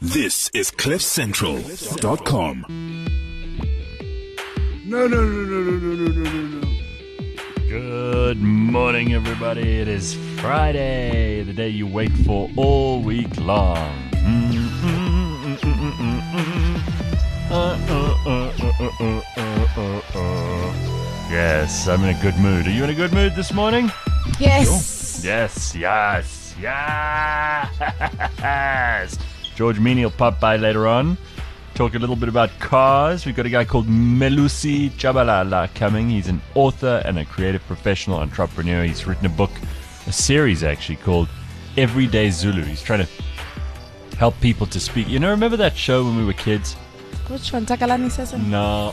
This is CliffCentral.com. No. Good morning, everybody. It is Friday, the day you wait for all week long. Yes, I'm in a good mood. Are you in a good mood this morning? Yes. Yes. George Meany will pop by later on. Talk a little bit about cars. We've got a guy called Melusi Chabalala coming. He's an author and a creative professional entrepreneur. He's written a series actually called Everyday Zulu. He's trying to help people to speak. You know, remember that show when we were kids? Which one? Takalani Sesame? No,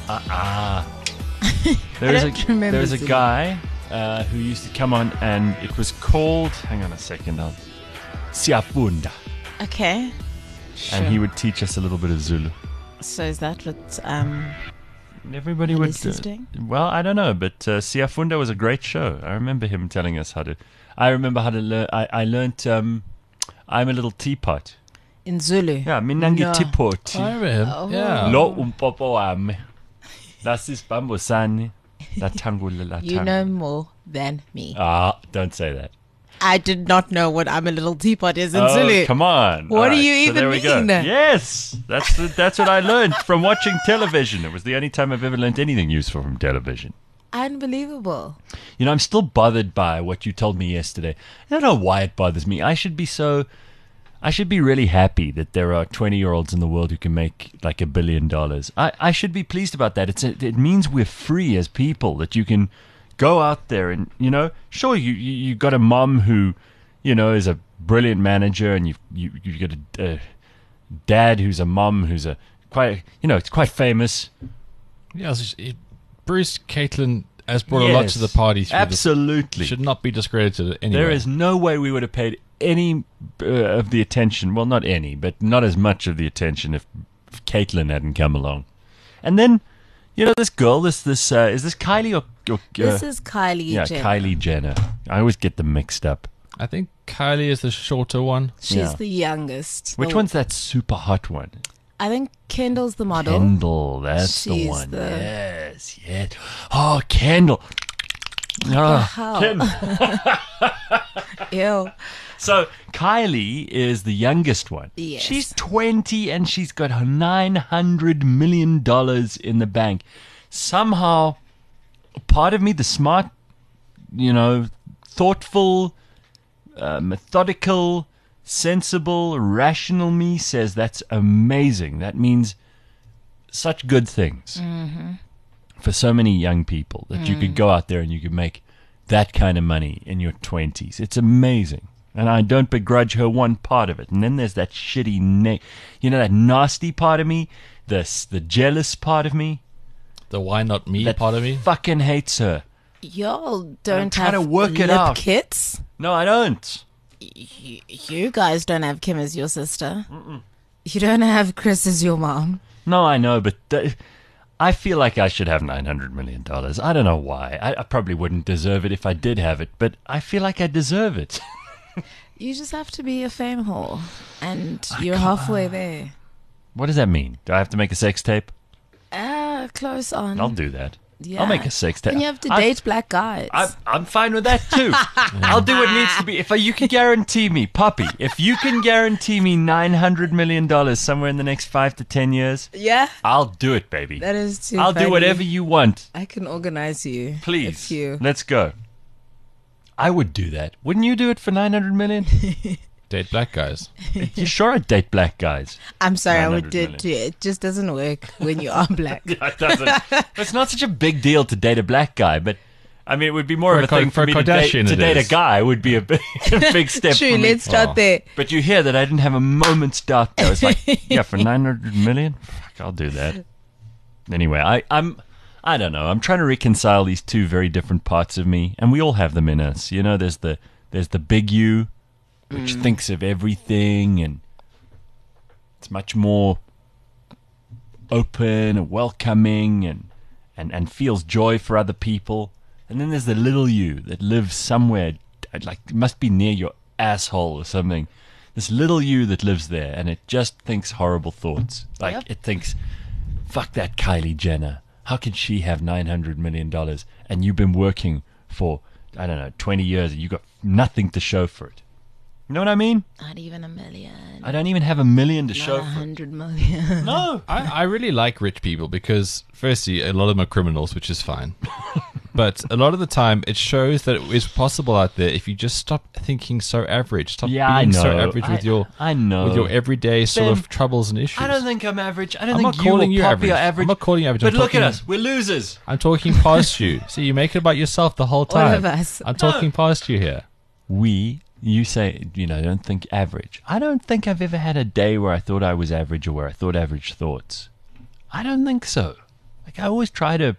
There was a guy who used to come on, and it was called, hang on a second, Siafunda. Okay. Sure. And he would teach us a little bit of Zulu. So is that what Everybody would. doing? Well, I don't know, but Siafunda was a great show. I remember him telling us how to. I remember how to learn. I learnt. I'm a little teapot. In Zulu? Yeah, minangi No. tipoti. I remember him. Oh. Yeah. Lo umpopo wami. Lasis bambosani. La tangula la You know more than me. Don't say that. I did not know what I'm a little teapot is in Oh, Zulu. come on. What All do right, you so even there we go. mean? Yes, that's what I learned from watching television. It was the only time I've ever learned anything useful from television. Unbelievable. You know, I'm still bothered by what you told me yesterday. I don't know why it bothers me. I should be really happy that there are 20-year-olds in the world who can make like $1 billion. I should be pleased about that. It means we're free as people, that you can go out there and, you know, sure, you got a mom who, you know, is a brilliant manager, and you've got a dad who's a mom who's it's quite famous. Yeah, Bruce Caitlin has brought a lot to the party. Absolutely. Should not be discredited anyway. There is no way we would have paid any of the attention, well, not any, but not as much of the attention if Caitlin hadn't come along. And then, you know, this girl, is this Kylie or This is Kylie Jenner. Kylie Jenner. I always get them mixed up. I think Kylie is the shorter one. She's Yeah. the youngest. Which one's that super hot one? I think Kendall's the model. Kendall, that's the She's one. the- Yes. Oh, Kendall. Oh, hell? Kendall. Ew. So Kylie is the youngest one. Yes. She's 20 and she's got her $900 million in the bank. Somehow, part of me, the smart, you know, thoughtful, methodical, sensible, rational me says that's amazing. That means such good things for so many young people, that you could go out there and you could make that kind of money in your 20s. It's amazing. And I don't begrudge her one part of it. And then there's that shitty, that nasty part of me, the jealous part of me. The why not me that part of me. fucking hates her. Y'all don't trying have to work it lip out. kits? No, I don't. You guys don't have Kim as your sister. You don't have Chris as your mom. No, I know, but I feel like I should have $900 million. I don't know why. I probably wouldn't deserve it if I did have it, but I feel like I deserve it. You just have to be a fame whore, and you're halfway there. What does that mean? Do I have to make a sex tape? Close on. I'll do that. Yeah. I'll make a sex tape. And you have to date black guys. I'm fine with that too. I'll do what needs to be. If you can guarantee me, Poppy, if you can guarantee me $900 million somewhere in the next 5 to 10 years, yeah, I'll do it, baby. that is too I'll funny. do whatever you want. I can organize you. Please. If you... Let's go. I would do that. Wouldn't you do it for $900 million? Date black guys. You sure I'd date black guys? I'm sorry, I 900 would do million. it too. It just doesn't work when you are black. It doesn't. It's not such a big deal to date a black guy, but I mean, it would be more of a thing for me to date Kardashian it a is. guy. Would be a big step True, for me. let's start there. But you hear that I didn't have a moment's doubt there. It's like, yeah, for $900 million? Fuck, I'll do that. Anyway, I don't know. I'm trying to reconcile these two very different parts of me, and we all have them in us. You know, there's the big you, which thinks of everything, and it's much more open and welcoming and feels joy for other people. And then there's the little you that lives somewhere, like it must be near your asshole or something, this little you that lives there, and it just thinks horrible thoughts. Like Yep. it thinks, "Fuck that Kylie Jenner. How can she have $900 million? And you've been working for, I don't know, 20 years, and you got nothing to show for it." You know what I mean? Not even a million. I don't even have $1 million to Not show for it. 100 million. No. I really like rich people because, firstly, a lot of them are criminals, which is fine. But a lot of the time, it shows that it is possible out there if you just stop thinking so average. Stop Yeah, I being so know. average with your I know. with your everyday sort Ben, of troubles and issues. I don't think I'm average. I don't I'm think not you or calling you Poppy average. are average. I'm not calling you average. But I'm look at talking- us. We're losers. I'm talking past you. See, you make it about yourself the whole time. of us. I'm talking past you here. You say, don't think average. I don't think I've ever had a day where I thought I was average or where I thought average thoughts. I don't think so. Like, I always try to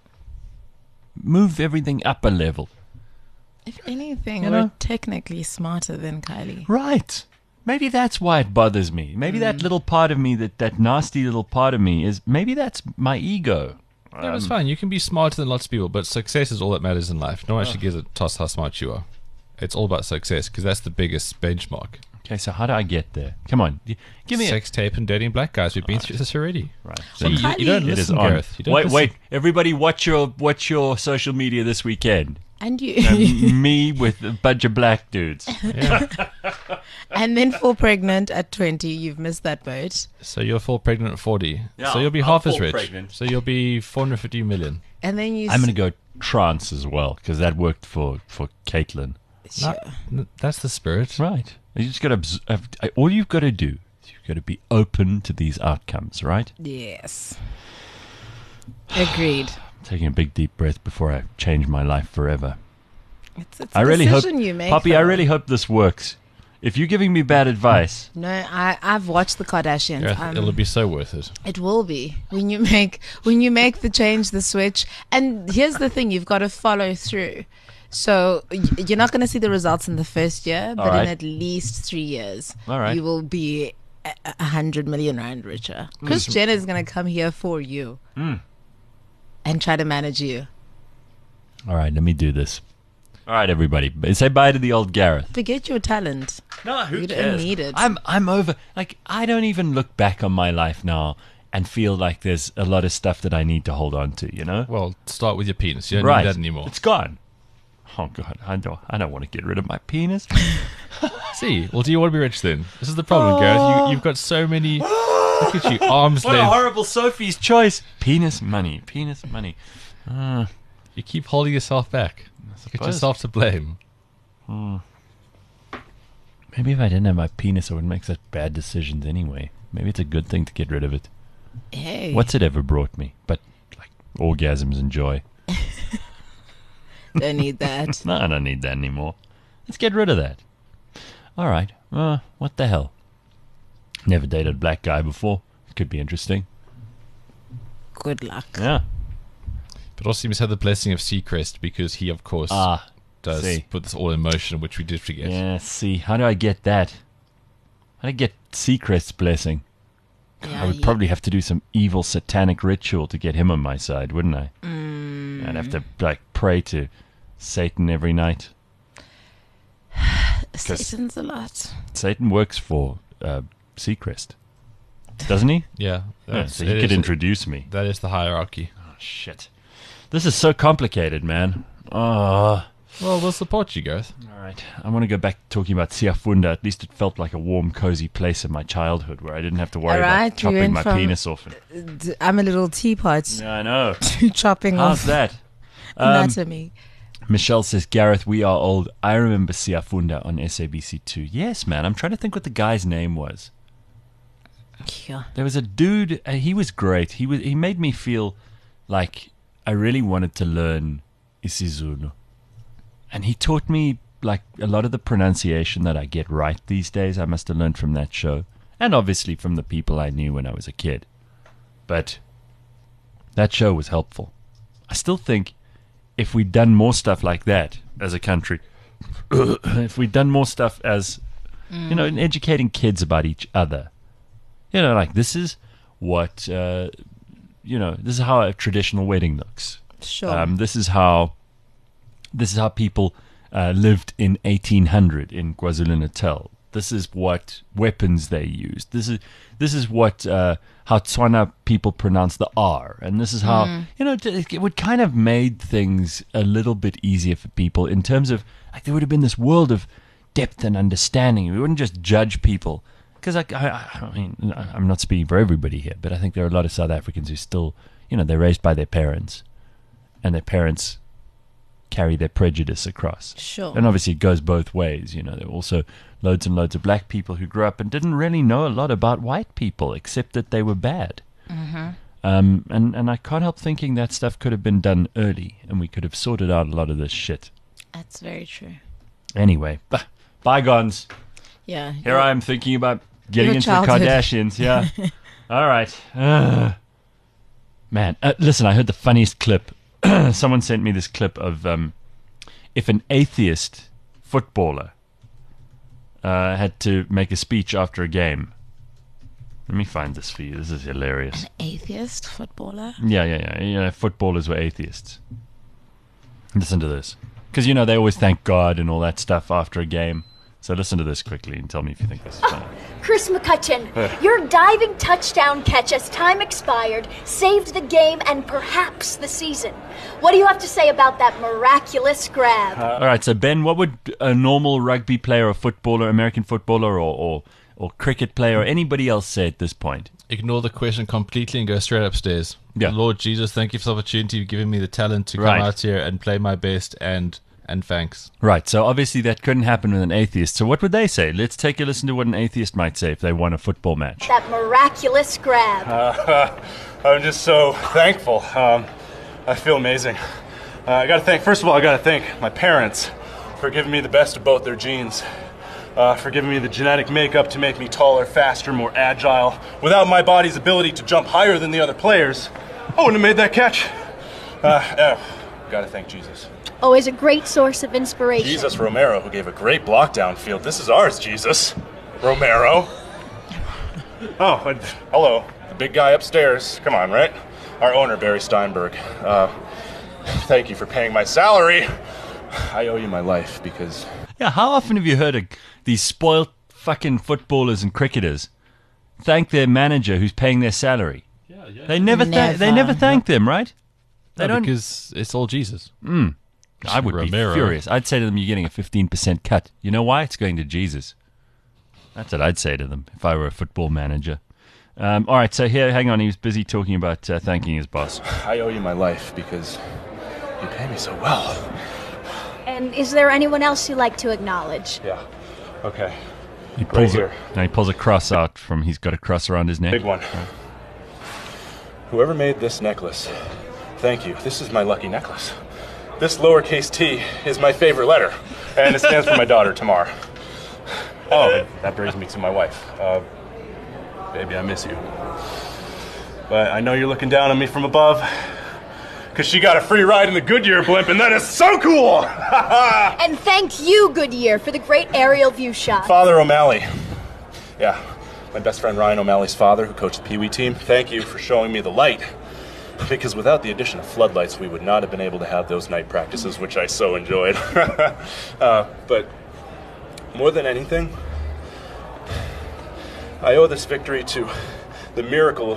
move everything up a level. If anything, You we're know? technically smarter than Kylie. Right. Maybe that's why it bothers me. Maybe that little part of me, that nasty little part of me, maybe that's my ego. No, it's fine. You can be smarter than lots of people, but success is all that matters in life. No one actually gives a toss how smart you are. It's all about success because that's the biggest benchmark. Okay, so how do I get there? Come on. Give me Sex tape and dating black guys. We've been through this already. Right. See, you don't It is listen, on. Gareth. You don't Wait, listen. wait. Everybody watch your social media this weekend. And you. Me with a bunch of black dudes. Yeah. And then fall pregnant at 20. You've missed that boat. So you'll fall pregnant at 40. Yeah, so you'll be I'll half as fall rich. pregnant. So you'll be 450 million. And then you. I'm going to go trance as well because that worked for Caitlin. Sure. That's the spirit. Right. You just got to all you've got to do is you've got to be open to these outcomes, right? Yes. Agreed. Taking a big deep breath before I change my life forever. It's a I really hope, decision you make. Poppy, I though. really hope this works. If you're giving me bad advice, No, I've watched the Kardashians. Gareth, it'll be so worth it. It will be when you make the change, the switch. And here's the thing: you've got to follow through. So you're not going to see the results in the first year, but right. in at least 3 years, All right. you will be 100 million rand richer. Kris Jenner is going to come here for you and try to manage you. all right, let me do this. All right, everybody, say bye to the old Gareth. Forget your talent. No, who You don't cares? need it. I'm over. Like, I don't even look back on my life now and feel like there's a lot of stuff that I need to hold on to. You know? Well, start with your penis. You don't Right. need that anymore. It's gone. Oh God, I don't want to get rid of my penis. See, well, do you want to be rich then? This is the problem, Gareth. You've got so many. Look at you, arms What a length. horrible Sophie's choice. Penis money. Penis money. You keep holding yourself back. Get suppose. yourself to blame. Maybe if I didn't have my penis, I wouldn't make such bad decisions anyway. Maybe it's a good thing to get rid of it. Hey. What's it ever brought me? But like orgasms and joy. Don't need that. No, I don't need that anymore. Let's get rid of that. All right. What the hell? Never dated a black guy before. Could be interesting. Good luck. Yeah. But also, you must have the blessing of Seacrest because he, of course, does see. put this all in motion, which we did forget. Yeah, see. How do I get that? How do I get Seacrest's blessing? Yeah, I would probably have to do some evil satanic ritual to get him on my side, wouldn't I? I'd have to like pray to Satan every night. Satan's a lot. Satan works for Seacrest, doesn't he? Yeah, Yeah, so he could introduce me. That is the hierarchy. Oh, shit. This is so complicated, man. Oh. Well, we'll support you, Gareth. All right. I want to go back talking about Siafunda. At least it felt like a warm, cozy place in my childhood where I didn't have to worry All right, about you chopping went my from- penis off. I'm a little teapot Yeah, I know. chopping How's off that? anatomy. Michelle says, Gareth, we are old. I remember Siafunda on SABC2. Yes, man. I'm trying to think what the guy's name was. Yeah. There was a dude. He was great. He made me feel like I really wanted to learn isiZulu, and he taught me like a lot of the pronunciation that I get right these days. I must have learned from that show, and obviously from the people I knew when I was a kid. But that show was helpful. I still think if we'd done more stuff like that as a country, if we'd done more stuff as you know, in educating kids about each other. You know, like this is what, this is how a traditional wedding looks. Sure. This is how people lived in 1800 in KwaZulu-Natal. This is what weapons they used. This is what how Tswana people pronounce the R, and this is how it would kind of made things a little bit easier for people in terms of like there would have been this world of depth and understanding. We wouldn't just judge people because I mean I'm not speaking for everybody here, but I think there are a lot of South Africans who still they're raised by their parents, and their parents carry their prejudice across. Sure. And obviously it goes both ways. There were also loads and loads of black people who grew up and didn't really know a lot about white people except that they were bad. Mm-hmm. And I can't help thinking that stuff could have been done early and we could have sorted out a lot of this shit. That's very true. Anyway, bygones. Yeah. Here I am thinking about getting Your into childhood. the Kardashians. Yeah. All right. Man, listen, I heard the funniest clip. Someone sent me this clip of if an atheist footballer had to make a speech after a game. Let me find this for you. This is hilarious. An atheist footballer? Yeah. Footballers were atheists. Listen to this. Because, they always thank God and all that stuff after a game. So listen to this quickly and tell me if you think this is funny. Chris McCutcheon, your diving touchdown catch as time expired saved the game and perhaps the season. What do you have to say about that miraculous grab? All right, so Ben, what would a normal rugby player or footballer, American footballer or cricket player or anybody else say at this point? Ignore the question completely and go straight upstairs. Yeah. Lord Jesus, thank you for the opportunity of giving me the talent to come Right. out here and play my best and thanks. Right, so obviously that couldn't happen with an atheist. So what would they say? Let's take a listen to what an atheist might say if they won a football match. That miraculous grab. I'm just so thankful. I feel amazing. First of all, I gotta thank my parents for giving me the best of both their genes. For giving me the genetic makeup to make me taller, faster, more agile. Without my body's ability to jump higher than the other players, I wouldn't have made that catch. Gotta thank Jesus. Always a great source of inspiration. Jesus Romero, who gave a great block downfield. This is ours, Jesus. Romero. Hello. The big guy upstairs. Come on, right? Our owner, Barry Steinberg. Thank you for paying my salary. I owe you my life because... Yeah, how often have you heard of these spoiled fucking footballers and cricketers thank their manager who's paying their salary? Yeah. They never thank them, right? They No, don't. because it's all Jesus. I would Romero. be furious. I'd say to them, you're getting a 15% cut. You know why? It's going to Jesus. That's what I'd say to them if I were a football manager. All right, so here, hang on. He was busy talking about thanking his boss. I owe you my life because you pay me so well. And is there anyone else you'd like to acknowledge? Yeah. Okay. He pulls here. Now he pulls a cross out from. He's got a cross around his neck. Big one. Whoever made this necklace, thank you. This is my lucky necklace. This lowercase t is my favorite letter, and it stands for my daughter, Tamar. Oh, that brings me to my wife. Baby, I miss you. But I know you're looking down on me from above, because she got a free ride in the Goodyear blimp, and that is so cool! And thank you, Goodyear, for the great aerial view shot. Father O'Malley. Yeah, my best friend Ryan O'Malley's father, who coached the Pee Wee team. Thank you for showing me the light. Because without the addition of floodlights, we would not have been able to have those night practices, which I so enjoyed. But more than anything, I owe this victory to the miracle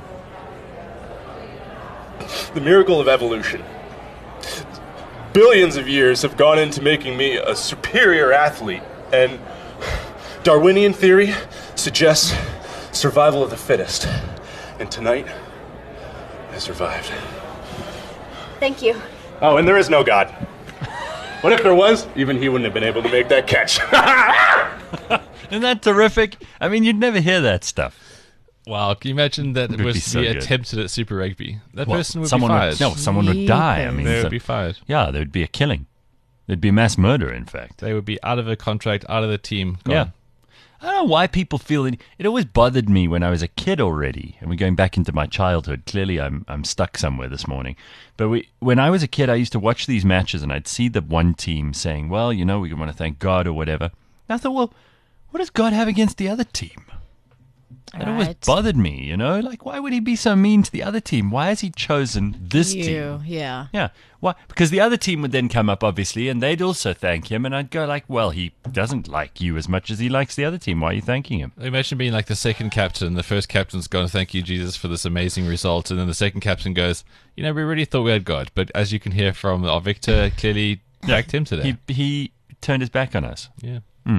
of evolution. Billions of years have gone into making me a superior athlete, and Darwinian theory suggests survival of the fittest. And tonight, I survived. Thank you. Oh, and there is no God. What if there was? Even he wouldn't have been able to make that catch. Isn't that terrific? I mean, you'd never hear that stuff. Wow, can you imagine that It would be was so the good. attempted at Super Rugby? That Well, person would someone be fired. someone would die. I mean, They so- would be fired. yeah, there would be a killing. There'd be mass murder, in fact. They would be out of a contract, out of the team. Gone. Yeah. I don't know why people feel it. It always bothered me when I was a kid already. And we're going back into my childhood. Clearly, I'm stuck somewhere this morning. But when I was a kid, I used to watch these matches and I'd see the one team saying, well, we want to thank God or whatever. And I thought, well, what does God have against the other team? That always Right. bothered me, you know? Like, why would he be so mean to the other team? Why has he chosen this team? Yeah. Yeah. Why? Because the other team would then come up, obviously, and they'd also thank him. And I'd go like, well, he doesn't like you as much as he likes the other team. Why are you thanking him? Imagine being like the second captain. The first captain's gone, thank you, Jesus, for this amazing result. And then the second captain goes, we really thought we had God. But as you can hear from our Victor, clearly backed him today. He turned his back on us. Yeah.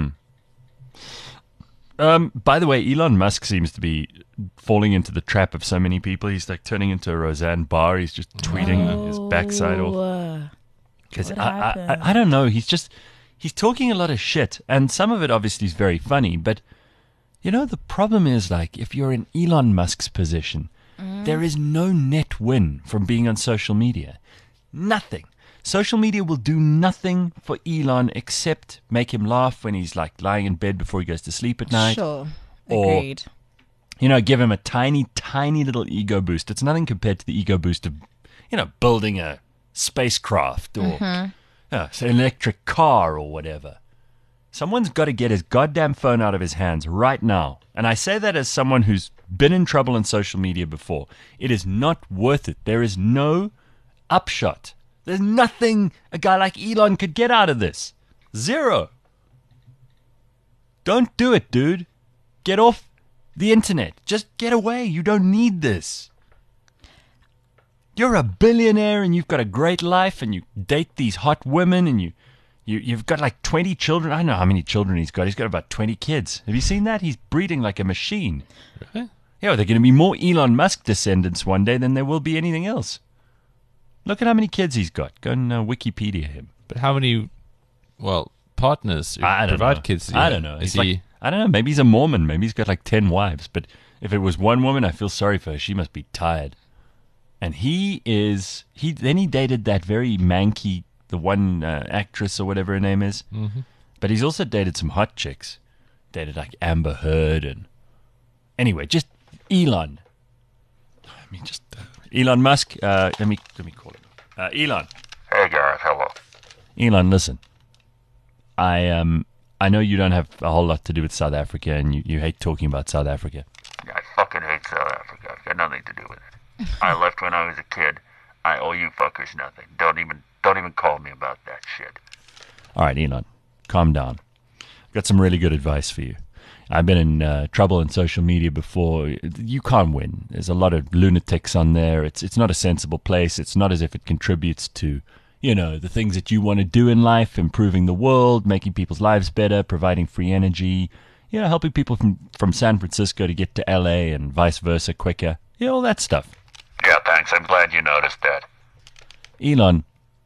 By the way, Elon Musk seems to be falling into the trap of so many people. He's like turning into a Roseanne Barr. He's just tweeting his backside off. Because What happened? I don't know. He's talking a lot of shit, and some of it obviously is very funny. But you know, the problem is like if you're in Elon Musk's position, there is no net win from being on social media. Nothing. Social media will do nothing for Elon except make him laugh when he's like lying in bed before he goes to sleep at night. Sure. Or- Agreed. You know, give him a tiny, tiny little ego boost. It's nothing compared to the ego boost of, building a spacecraft or an electric car or whatever. Someone's got to get his goddamn phone out of his hands right now. And I say that as someone who's been in trouble on social media before. It is not worth it. There is no upshot. There's nothing a guy like Elon could get out of this. Zero. Don't do it, dude. Get off the internet. Just get away. You don't need this. You're a billionaire and you've got a great life and you date these hot women and you've got like 20 children. I don't know how many children he's got. He's got about 20 kids. Have you seen that? He's breeding like a machine. Really? Yeah, well, there are going to be more Elon Musk descendants one day than there will be anything else. Look at how many kids he's got. Go and Wikipedia him. But how many, partners who I don't provide know. kids? I don't know. Is He's like, I don't know. Maybe he's a Mormon. Maybe he's got like 10 wives. But if it was one woman, I feel sorry for her. She must be tired. And he dated that very manky, the one actress or whatever her name is. Mm-hmm. But he's also dated some hot chicks. Dated like Amber Heard and anyway, just Elon. I mean, just Elon Musk. Let me call him. Elon. Hey, Gareth, hello. Elon, listen. I know you don't have a whole lot to do with South Africa, and you hate talking about South Africa. I fucking hate South Africa. It's got nothing to do with it. I left when I was a kid. I owe you fuckers nothing. Don't even call me about that shit. All right, Elon, calm down. I've got some really good advice for you. I've been in trouble in social media before. You can't win. There's a lot of lunatics on there. It's not a sensible place. It's not as if it contributes to, the things that you want to do in life, improving the world, making people's lives better, providing free energy, helping people from San Francisco to get to LA and vice versa quicker. All that stuff. Yeah, thanks. I'm glad you noticed that. Elon,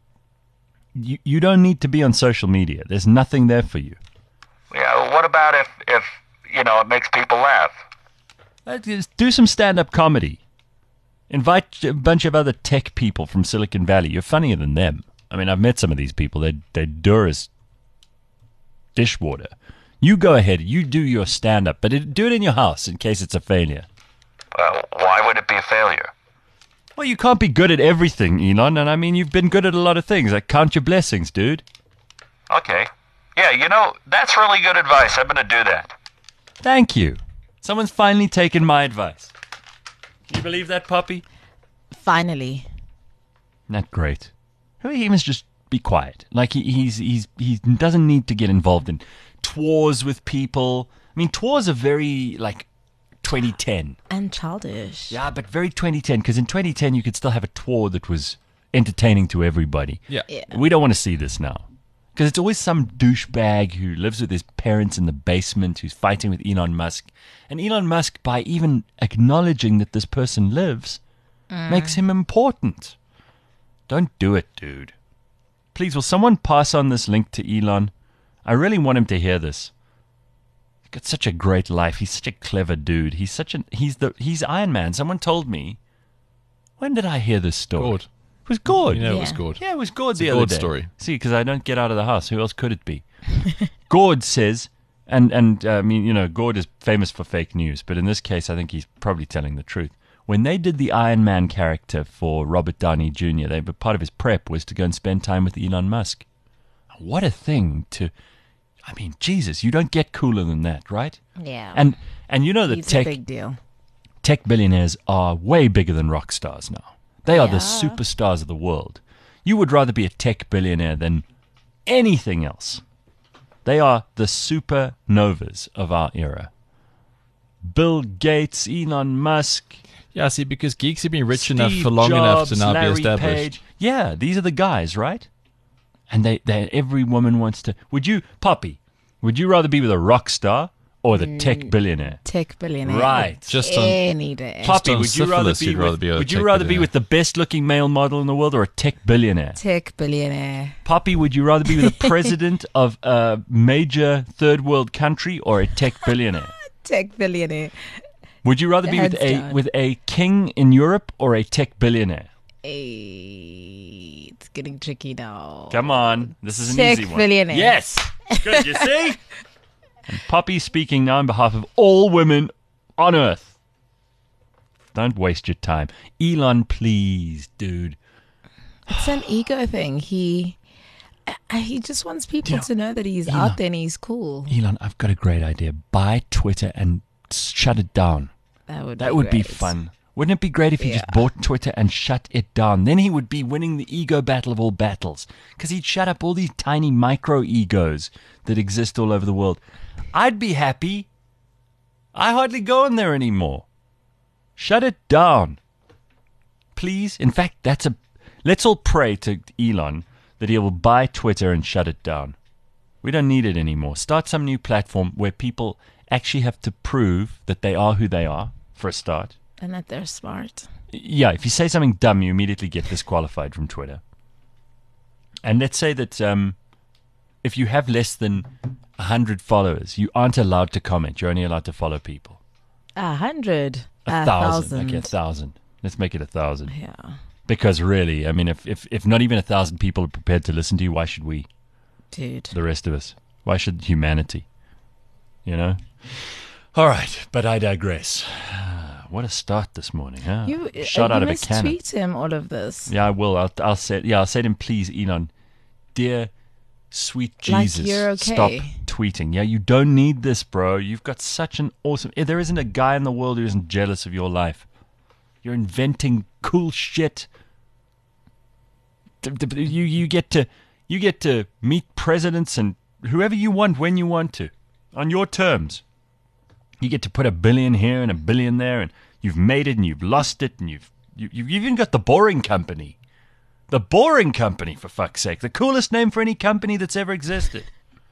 you don't need to be on social media. There's nothing there for you. Yeah, what about if it makes people laugh? Just do some stand-up comedy. Invite a bunch of other tech people from Silicon Valley. You're funnier than them. I mean, I've met some of these people. They're dur as dishwater. You go ahead. You do your stand-up, but do it in your house in case it's a failure. Why would it be a failure? Well, you can't be good at everything, Elon. And I mean, you've been good at a lot of things. Like, count your blessings, dude. Okay. Yeah, that's really good advice. I'm going to do that. Thank you. Someone's finally taken my advice. Can you believe that, Poppy? Finally. Not great. He must just be quiet. Like he doesn't need to get involved in tours with people. I mean, tours are very like 2010. And childish. Yeah, but very 2010. Because in 2010 you could still have a tour that was entertaining to everybody. Yeah. We don't want to see this now. Because it's always some douchebag who lives with his parents in the basement who's fighting with Elon Musk. And Elon Musk, by even acknowledging that this person lives, makes him important. Don't do it, dude. Please, will someone pass on this link to Elon? I really want him to hear this. He's got such a great life. He's such a clever dude. He's Iron Man. Someone told me. When did I hear this story? Gord. It was Gord. It was Yeah. Gord. Yeah, it was Gord It's the a other Gord day. story. See, because I don't get out of the house. Who else could it be? Gord says, and I mean, Gord is famous for fake news, but in this case, I think he's probably telling the truth. When they did the Iron Man character for Robert Downey Jr., part of his prep was to go and spend time with Elon Musk. What a thing to... I mean, Jesus, you don't get cooler than that, right? Yeah. And you know that He's a big deal. tech billionaires are way bigger than rock stars now. They are the Yeah. superstars of the world. You would rather be a tech billionaire than anything else. They are the supernovas of our era. Bill Gates, Elon Musk, Yeah, see, because geeks have been rich enough Steve for long enough to Jobs, now Larry be established. Page. Yeah, these are the guys, right? And they every woman wants to. Would you, Poppy? Would you rather be with a rock star or the tech billionaire? Tech billionaire. Right. Just on Any day. Poppy, on would you rather syphilis, be you'd rather with? be a Would you tech rather be billionaire. with the best-looking male model in the world or a tech billionaire? Tech billionaire. Poppy, would you rather be with the president of a major third world country or a tech billionaire? Tech billionaire. Would you rather be Hands down. with a king in Europe or a tech billionaire? It's getting tricky now. Come on, this is an Tech easy one. billionaire. Yes, good. You see, and Poppy speaking now on behalf of all women on Earth. Don't waste your time, Elon. Please, dude. It's an ego thing. He just wants people to know that he's out there and he's cool. Elon, I've got a great idea. Buy Twitter and shut it down. That Would be great. fun. Wouldn't it be great if he just bought Twitter and shut it down? Then he would be winning the ego battle of all battles because he'd shut up all these tiny micro egos that exist all over the world. I'd be happy. I hardly go in there anymore. Shut it down. Please. In fact, let's all pray to Elon that he will buy Twitter and shut it down. We don't need it anymore. Start some new platform where people actually have to prove that they are who they are, for a start. And that they're smart. Yeah, if you say something dumb, you immediately get disqualified from Twitter. And let's say that if you have less than 100 followers, you aren't allowed to comment. You're only allowed to follow people. 100. 1,000. Okay, 1,000. Let's make it 1,000. Yeah. Because really, I mean, if not even 1,000 people are prepared to listen to you, why should we? Dude. The rest of us. Why should humanity? You know? All right, but I digress. What a start this morning, huh? Shot out of a must cannon. tweet him all of this. Yeah, I will. I'll say to him, please, Elon, dear sweet Like Jesus, you're okay. stop tweeting. Yeah, you don't need this, bro. You've got such an awesome. There isn't a guy in the world who isn't jealous of your life. You're inventing cool shit. You get to meet presidents and whoever you want when you want to, on your terms. You get to put $1 billion here and $1 billion there, and you've made it and you've lost it, and you've even got the Boring Company. The Boring Company, for fuck's sake. The coolest name for any company that's ever existed.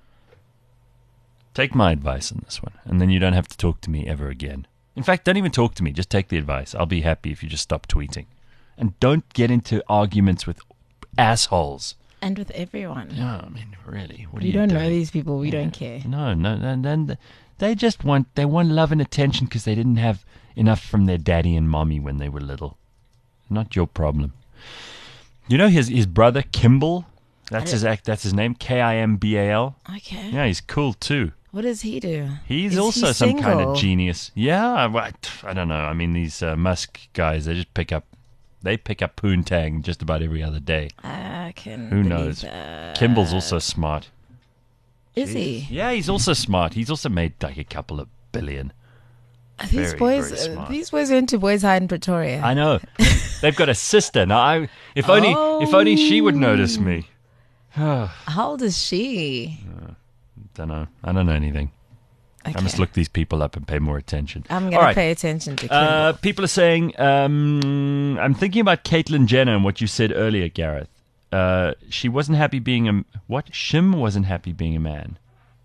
Take my advice on this one, and then you don't have to talk to me ever again. In fact, don't even talk to me. Just take the advice. I'll be happy if you just stop tweeting. And don't get into arguments with assholes. And with everyone. No, I mean, really. What are We you don't know doing? these people. We don't care. No, then they just want love and attention because they didn't have enough from their daddy and mommy when they were little. Not your problem. You know his brother Kimball? That's his name, Kimbal. Okay. Yeah, he's cool too. What does he do? He's Is also he some kind single? of genius. Yeah, I don't know. I mean, these Musk guys, they pick up poontang just about every other day. I can Who believe knows? that. Kimball's also smart. Is he? Yeah, he's also smart. He's also made like a couple of billion. These Very, boys, very smart. these boys went to Boys High in Pretoria. I know. They've got a sister. Now, if only she would notice me. How old is she? Don't know. I don't know anything. Okay. I must look these people up and pay more attention. I'm All going right. to pay attention to Kimball. People are saying, I'm thinking about Caitlyn Jenner and what you said earlier, Gareth. She wasn't happy being a... What? Shim wasn't happy being a man.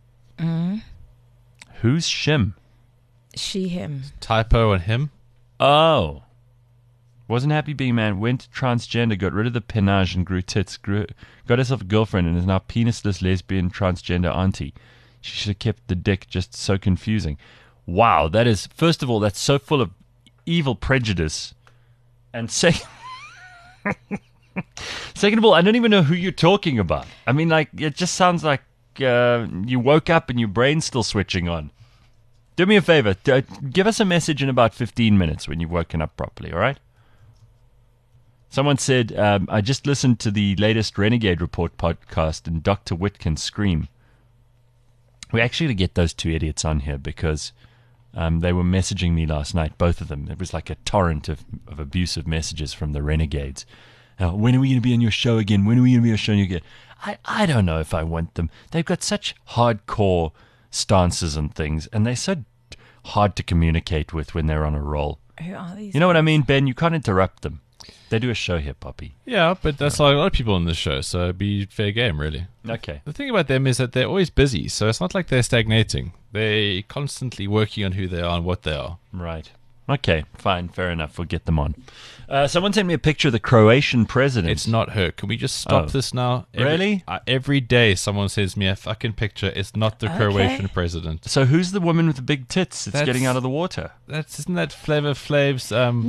Who's Shim? She, him. Typo and him. Oh. Wasn't happy being a man, went transgender, got rid of the penage and grew tits, got herself a girlfriend and is now penisless lesbian transgender auntie. She should have kept the dick, just so confusing. Wow, that is, first of all, that's so full of evil prejudice. And second of all, I don't even know who you're talking about. I mean, like, it just sounds like you woke up and your brain's still switching on. Do me a favor. Give us a message in about 15 minutes when you've woken up properly, all right? Someone said, I just listened to the latest Renegade Report podcast and Dr. Whitkin scream. We actually get those two idiots on here because they were messaging me last night, both of them. It was like a torrent of abusive messages from the renegades. When are we going to be on your show again? When are we going to be on your show again? I don't know if I want them. They've got such hardcore stances and things, and they're so hard to communicate with when they're on a roll. Who are these? You know what I mean, Ben? You can't interrupt them. They do a show here, Poppy. Yeah, but that's like a lot of people on the show, so it'd be fair game, really. Okay. The thing about them is that they're always busy, so it's not like they're stagnating. They're constantly working on who they are and what they are. Right. Okay, fine, fair enough. We'll get them on. Someone sent me a picture of the Croatian president. It's not her. Can we just stop this now? Really? Every day someone sends me a fucking picture. It's not the Croatian president. So who's the woman with the big tits that's getting out of the water? Isn't that Flavor Flav's?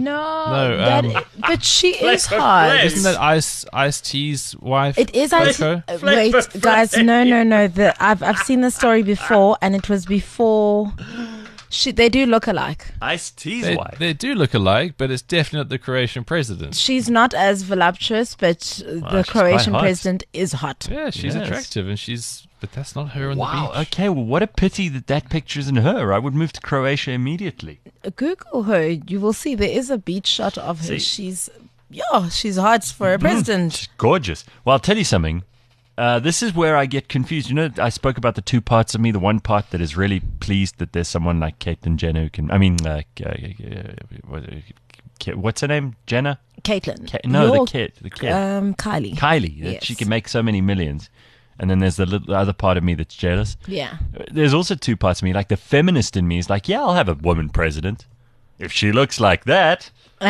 But she is hot. Isn't that Ice-T's wife? It is Ice. Wait, guys, no. I've seen the story before, and it was before. They do look alike. Ice-T's wife. They do look alike, but it's definitely not the Croatian president. She's not as voluptuous, but the Croatian president is hot. Yeah, she's attractive, but that's not her on the beach. Wow, okay, well, what a pity that picture isn't her. I would move to Croatia immediately. Google her. You will see there is a beach shot of her. She's hot for a president. She's gorgeous. Well, I'll tell you something. This is where I get confused. You know, I spoke about the two parts of me. The one part that is really pleased that there's someone like Caitlyn Jenner who can. I mean, what's her name? Jenner? Caitlyn. The kid. Kylie. Kylie. That Yes. she can make so many millions. And then there's the other part of me that's jealous. Yeah. There's also two parts of me. Like the feminist in me is like, yeah, I'll have a woman president if she looks like that.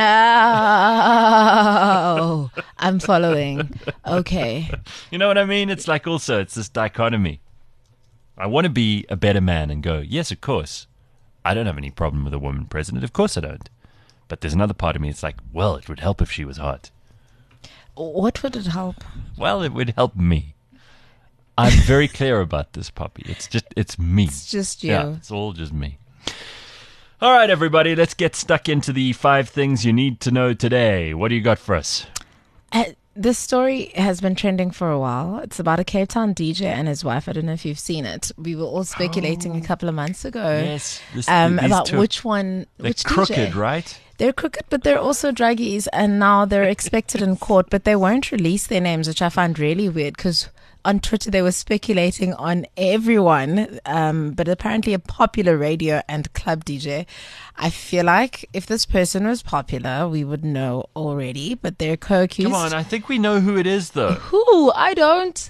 Oh, I'm following. Okay. You know what I mean? It's like also, it's this dichotomy. I want to be a better man and go, yes, of course. I don't have any problem with a woman president. Of course I don't. But there's another part of me that's like, well, it would help if she was hot. What would it help? Well, it would help me. I'm very clear about this, Poppy. It's me. It's just you. Yeah, it's all just me. All right, everybody, let's get stuck into the 5 things you need to know today. What do you got for us? This story has been trending for a while. It's about a Cape Town DJ and his wife. I don't know if you've seen it. We were all speculating a couple of months ago. Yes. About which one. They're which crooked, DJ. right? They're crooked, but they're also druggies, and now they're expected in court, but they won't release their names, which I find really weird because on Twitter they were speculating on everyone, but apparently a popular radio and club DJ. I feel like if this person was popular, we would know already, but they're co-accused. Come on, I think we know who it is, though. Who? I don't.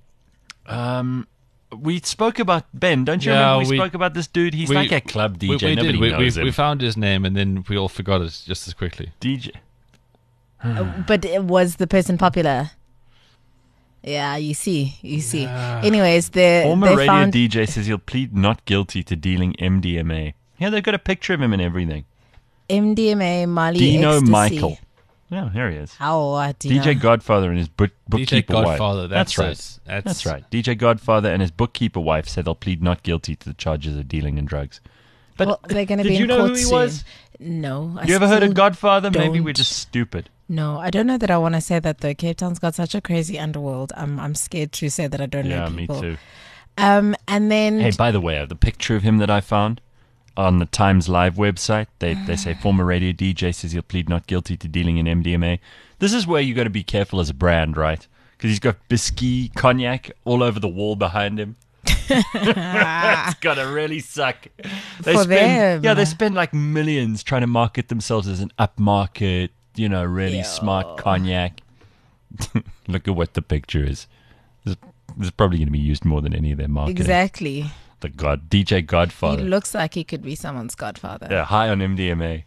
We spoke about Ben. Don't you remember we spoke about this dude? He's like a club DJ. We Nobody did. knows him. We found his name, and then we all forgot it just as quickly. DJ. But was the person popular? Yeah, you see. Anyways, Former they radio found DJ says he'll plead not guilty to dealing MDMA. Yeah, they've got a picture of him and everything. MDMA, Mali, Dino ecstasy. Michael. Yeah, here he is. Dino. DJ Godfather and his bookkeeper DJ wife. Godfather, That's right. That's right. DJ Godfather and his bookkeeper wife said they'll plead not guilty to the charges of dealing in drugs. But Well, they're going to be did in you know court who he soon. was? No. You ever heard of still Godfather? Maybe we're don't. just stupid. No, I don't know that I want to say that though. Cape Town's got such a crazy underworld. I'm scared to say that I don't know Yeah, me people. too. And then Hey, by the way, the picture of him that I found on the Times Live website, they say former radio DJ says he'll plead not guilty to dealing in MDMA. This is where you got to be careful as a brand, right? Because he's got Bisquis cognac all over the wall behind him. It's gotta really suck. They For spend, them. they spend like millions trying to market themselves as an upmarket, really smart cognac. Look at what the picture is. This is probably going to be used more than any of their marketing. exactly. The DJ He Godfather. looks like he could be someone's godfather. Yeah, high on MDMA.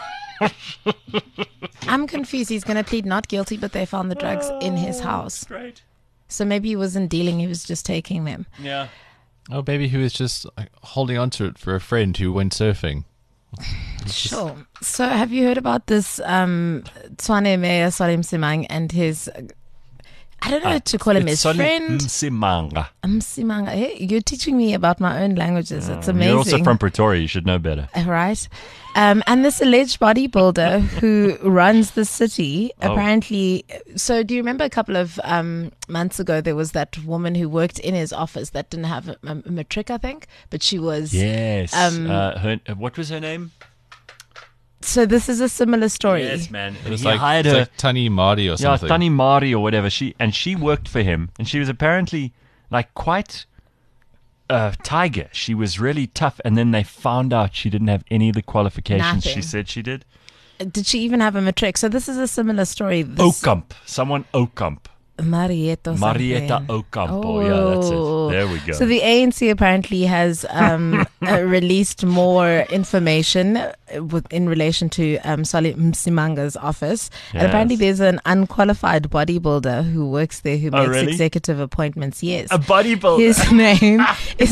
I'm confused. He's going to plead not guilty, but they found the drugs in his house. Great. So maybe he wasn't dealing, he was just taking them. Yeah. Oh, maybe he was just holding on to it for a friend who went surfing. Sure. So have you heard about this Tshwane Mayor Salim Simang and his I don't know what to call him. His Solly friend. Msimanga. Msimanga. Hey, you're teaching me about my own languages. It's amazing. You're also from Pretoria. You should know better. Right. And this alleged bodybuilder who runs the city, apparently. So, do you remember a couple of months ago, there was that woman who worked in his office that didn't have a matric, I think, but she was. Yes. What was her name? So, this is a similar story. Yes, man. And It's he hired it's her. like Tani Mardi or Yeah, something. Tani Mari or whatever. She worked for him, and she was apparently like quite tiger. She was really tough, and then they found out she didn't have any of the qualifications she Nothing. said she did. Did she even have a matric? So, this is a similar story. This Okamp. Someone Okamp. Marietta Marietta something. Ocampo. Yeah, that's Oh. it. There we go. So the ANC apparently has released more information in relation to Solly Msimanga's office. And apparently Yes. there's an unqualified bodybuilder who works there who makes really? executive appointments. Yes. A bodybuilder. His name is...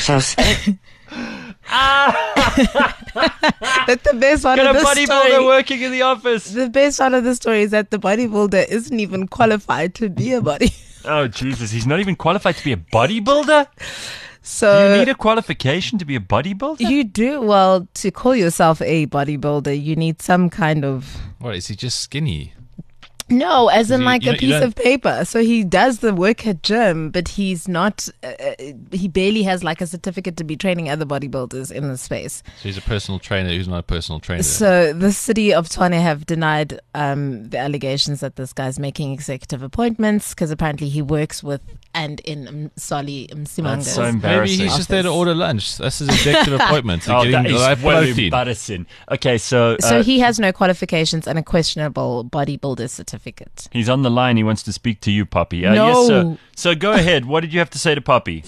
That's the best part Got of a the bodybuilder story. working in the office. The best part of the story is that the bodybuilder isn't even qualified to be a body. Oh, Jesus. He's not even qualified to be a bodybuilder? So You need a qualification to be a bodybuilder? you do well to call yourself a bodybuilder. You need some kind of What, is he just skinny? no, as in You- like you a don't- you piece don't- of paper. So he does the work at gym, but he's not. He barely has like a certificate to be training other bodybuilders in the space. So he's a personal trainer who's not a personal trainer. So the city of Tshwane have denied the allegations that this guy's making executive appointments because apparently he works with and in Solly Msimanga's. That's so Maybe embarrassing. he's just there to office. order lunch. That's his executive appointment. So Oh, getting that is like well protein. embarrassing. Okay, so So he has no qualifications and a questionable bodybuilder certificate. he's on the line. He wants to speak to you, Poppy. No. Yes, sir. So go ahead. What did you have to say to Poppy?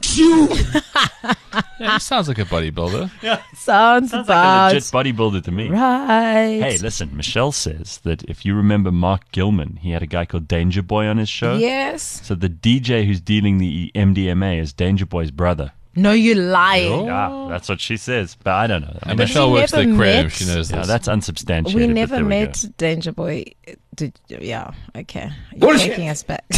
Yeah, he sounds like a bodybuilder. Sounds Sounds about like a legit bodybuilder to me. right. Hey, listen, Michelle says that if you remember Mark Gilman, he had a guy called Danger Boy on his show. Yes. So the DJ who's dealing the MDMA is Danger Boy's brother. No, you're lying. Yeah, that's what she says. But I don't know. I And mean, Michelle we works at never the aquarium. met. She knows yeah, this. that's unsubstantiated. We but never there met go. Danger Boy. Yeah, okay. You're taking us back.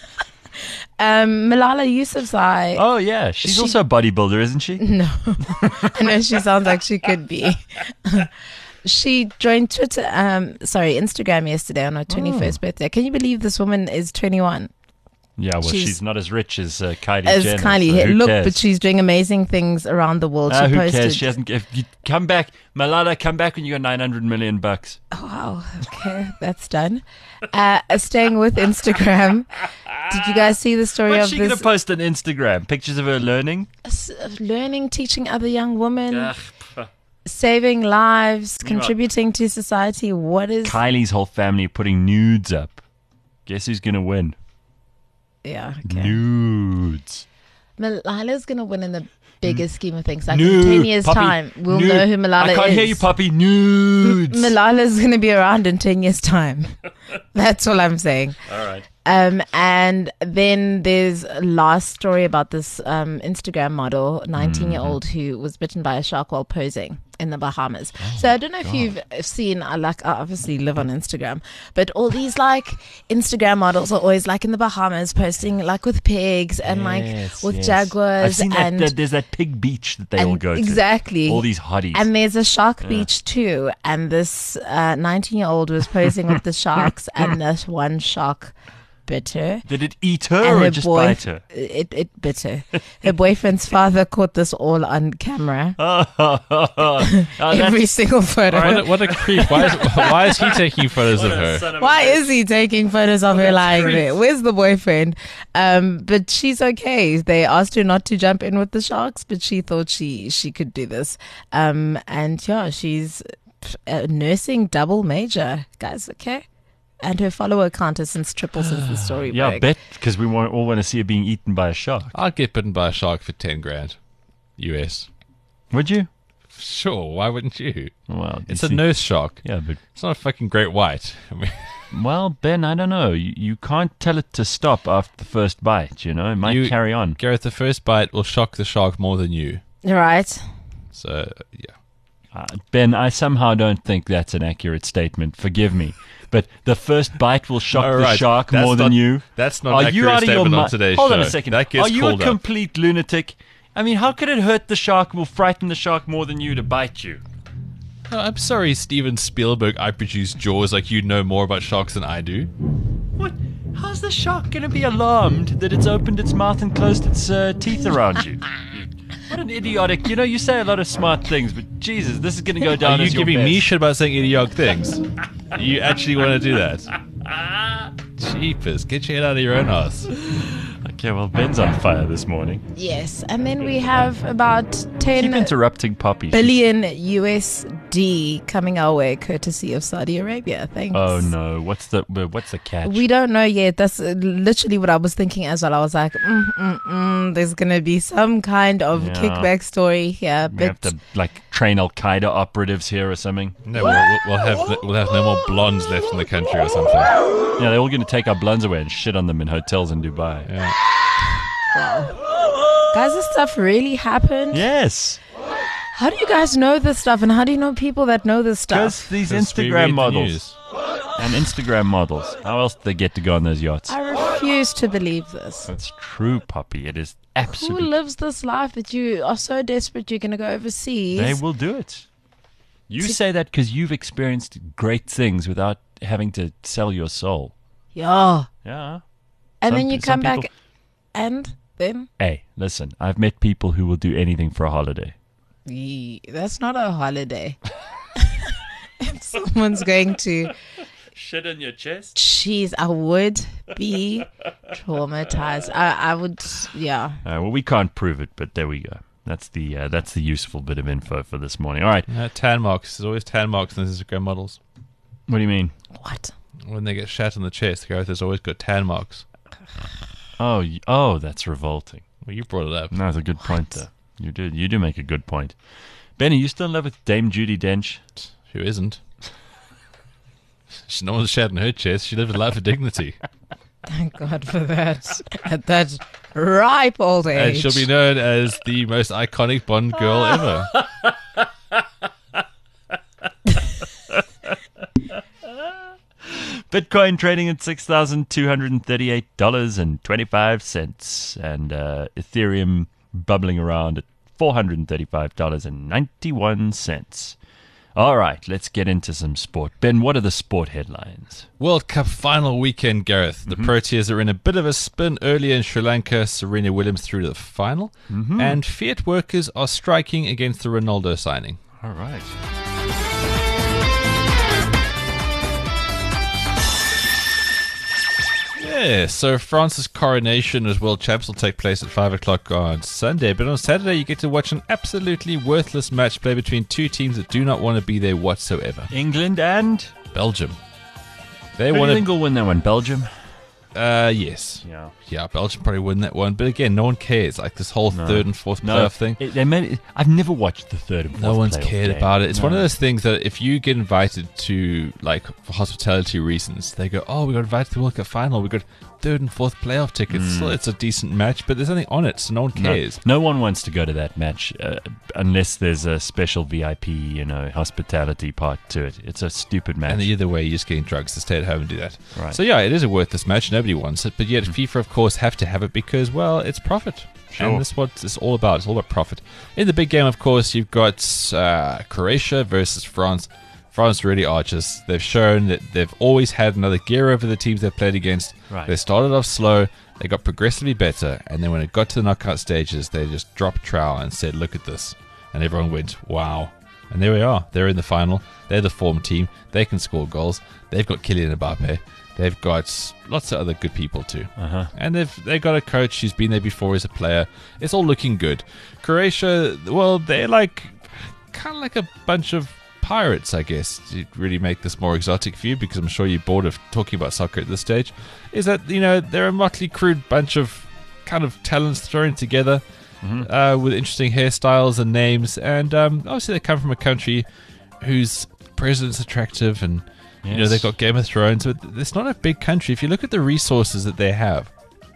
Malala Yousafzai. Oh, yeah. She's She- also a bodybuilder, isn't she? No. I know she sounds like she could be. She joined Instagram yesterday on her 21st birthday. Can you believe this woman is 21? Yeah, well, She's- she's not as rich as Kylie As Jenner. Kylie. so who Look, cares? but she's doing amazing things around the world. She Who posted. cares? She hasn't. If you come back, Malala, come back when you got $900 million. Wow. Okay, that's done. Staying with Instagram. Did you guys see the story What's of she going this to post on Instagram? Pictures of her learning? learning, teaching other young women, Ugh. saving lives, You know what? contributing to society? What is? Kylie's whole family are putting nudes up. Guess who's going to win? Yeah. Okay. Nudes. Malala's gonna win in the bigger scheme of things. Like Nude. in 10 years' Poppy, time, we'll nude. know who Malala is. I can't hear you, Poppy. Nudes. Malala's gonna be around in 10 years' time. That's all I'm saying. All right. And then there's a last story about this Instagram model, 19-year-old who was bitten by a shark while posing in the Bahamas. So I don't know if you've seen, I obviously live on Instagram, but all these like Instagram models are always like in the Bahamas posting like with pigs and like with I've jaguars seen and that. There's that pig beach that they all go to. exactly. All these hotties. And there's a shark beach too. And this 19-year-old was posing with the sharks, and this one shark bit her. Did it eat her And or her just boy- bite her? It bit her. Her boyfriend's father caught this all on camera. Every single photo. What a creep. Why is he taking photos of her? Why is he taking photos of her lying there? Where's the boyfriend? But she's okay. They asked her not to jump in with the sharks, but she thought she could do this. And yeah, she's a nursing double major, guys. Okay. And her follower count has since tripled since the story Yeah, I broke. bet, because we all want to see her being eaten by a shark. I'd get bitten by a shark for 10 grand US. Would you? Sure, why wouldn't you? Well, It's you a see- nurse shark. Yeah, but It's not a fucking great white. I mean, well, Ben, I don't know. You can't tell it to stop after the first bite. You know, it might carry on. Gareth, the first bite will shock the shark more than you. Right. So, yeah. Ben, I somehow don't think that's an accurate statement. Forgive me. But the first bite will shock All the right. shark That's more than not- you. that's not Are an you accurate out of your statement on mi- today's Hold on show. a second. That gets Are you called a up. complete lunatic? I mean, how could it hurt the shark will frighten the shark more than you to bite you? Oh, I'm sorry, Steven Spielberg. I produced Jaws. Like, you know more about sharks than I do. What? How's the shark going to be alarmed that it's opened its mouth and closed its teeth around you? What an idiotic... You know, you say a lot of smart things, but Jesus, this is going to go down Are you as your giving me best. shit about saying idiotic things? You actually want to do that? Jeepers, get your head out of your own ass. Okay, well, Ben's on fire this morning. Yes, and then we have about 10 Keep interrupting Poppy. billion USD coming our way, courtesy of Saudi Arabia. Thanks. Oh no! What's the catch? We don't know yet. That's literally what I was thinking as well. I was like, there's gonna be some kind of Yeah. kickback story here, We have but to train Al Qaeda operatives here or something. No, we'll have no more blondes left in the country or something. Yeah, they're all going to take our blondes away and shit on them in hotels in Dubai. Yeah. guys, this stuff really happened. Yes, How do you guys know this stuff, and how do you know people that know this because stuff? these 'Cause we read Instagram the models news. and Instagram models. How else do they get to go on those yachts? I refuse to believe this. That's true, Poppy. It is Who absolutely. lives this life that you are so desperate you're gonna go overseas? They will do it. You say that because you've experienced great things without having to sell your soul. Yeah. Yeah. And Some then you pe- some come back, people- and then Hey, listen. I've met people who will do anything for a holiday. that's not a holiday. If someone's going to, Shit on your chest. jeez, I would be traumatized. I would, yeah. Well, we can't prove it, but there we go. That's the useful bit of info for this morning. All right. Tan marks. There's always tan marks in these Instagram models. What do you mean? What? When they get shat on the chest, Gareth has always got tan marks. Oh, that's revolting. Well, you brought it up. No, that's a good point, though. You do make a good point. Benny, you still in love with Dame Judi Dench? Who isn't? No one's shat on her chest. She lived a life of dignity. Thank God for that. At that ripe old age. And she'll be known as the most iconic Bond girl ever. Bitcoin trading at $6,238.25, and Ethereum bubbling around at $435.91. All right, let's get into some sport. Ben, what are the sport headlines? World Cup final weekend, Gareth. The Proteas are in a bit of a spin earlier in Sri Lanka. Serena Williams through to the final. And Fiat workers are striking against the Ronaldo signing. All right. Yeah, so France's coronation as world champs will take place at 5 o'clock on Sunday. But on Saturday, you get to watch an absolutely worthless match play between two teams that do not want to be there whatsoever. England and Belgium. They who do you want think will win that one? Belgium? yes. Yeah. Yeah, Belgium probably win that one. But again, no one cares. Like this whole third and fourth playoff thing. I've never watched the third and fourth. No one's playoff cared game. about it. It's one of No. those things that if you get invited to, like, for hospitality reasons, they go, oh, we got invited to the World Cup final. We got third and fourth playoff tickets. So it's a decent match, but there's nothing on it, so no one cares. No one wants to go to that match unless there's a special VIP, hospitality part to it. It's a stupid match. And either way, you're just getting drugs to stay at home and do that. Right. So yeah, it is a worthless match. Nobody wants it, but yet FIFA, of course, have to have it because, well, it's profit. Sure. And that's what it's all about. It's all about profit. In the big game, of course, you've got Croatia versus France. France really are just, they've shown that they've always had another gear over the teams they've played against. Right. They started off slow, they got progressively better, and then when it got to the knockout stages, they just dropped trowel and said, look at this. And everyone went, wow. And there we are. They're in the final. They're the form team. They can score goals. They've got Kylian Mbappe. They've got lots of other good people too. And they've got a coach who's been there before as a player. It's all looking good. Croatia, well, they're like kind of like a bunch of pirates, I guess, to really make this more exotic for you, because I'm sure you're bored of talking about soccer at this stage, is that, they're a motley crude bunch of kind of talents thrown together with interesting hairstyles and names. And obviously they come from a country whose president's attractive and, Yes. they've got Game of Thrones, but it's not a big country. If you look at the resources that they have,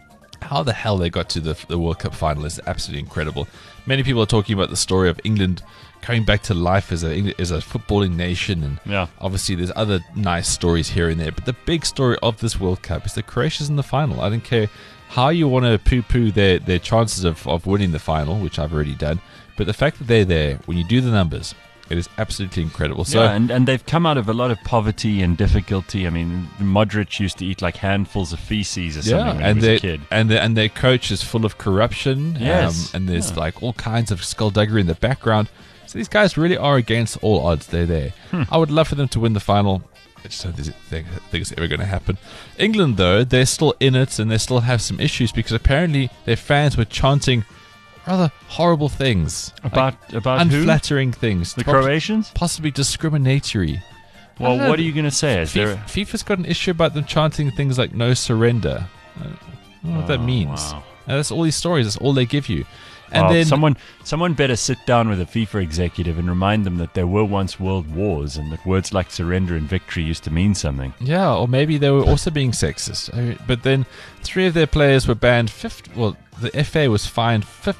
how the hell they got to the World Cup final is absolutely incredible. Many people are talking about the story of England coming back to life as a footballing nation, and obviously there's other nice stories here and there. But the big story of this World Cup is that Croatia's in the final. I don't care how you want to poo-poo their chances of winning the final, which I've already done, but the fact that they're there, when you do the numbers, it is absolutely incredible. So, and they've come out of a lot of poverty and difficulty. I mean, Modric used to eat like handfuls of feces or something when he was a kid. And their coach is full of corruption. Yes. And there's like all kinds of skullduggery in the background. So these guys really are against all odds. They're there. I would love for them to win the final. I just don't think it's ever going to happen. England, though, they're still in it, and they still have some issues because apparently their fans were chanting rather horrible things about unflattering things. The Croatians? Possibly discriminatory. Well, what are you going to say? FIFA's got an issue about them chanting things like "no surrender." I don't know what that means. Wow. That's all these stories. That's all they give you. And then someone better sit down with a FIFA executive and remind them that there were once world wars and that words like surrender and victory used to mean something. Yeah, or maybe they were also being sexist. But then 3 of their players were banned. The FA was fined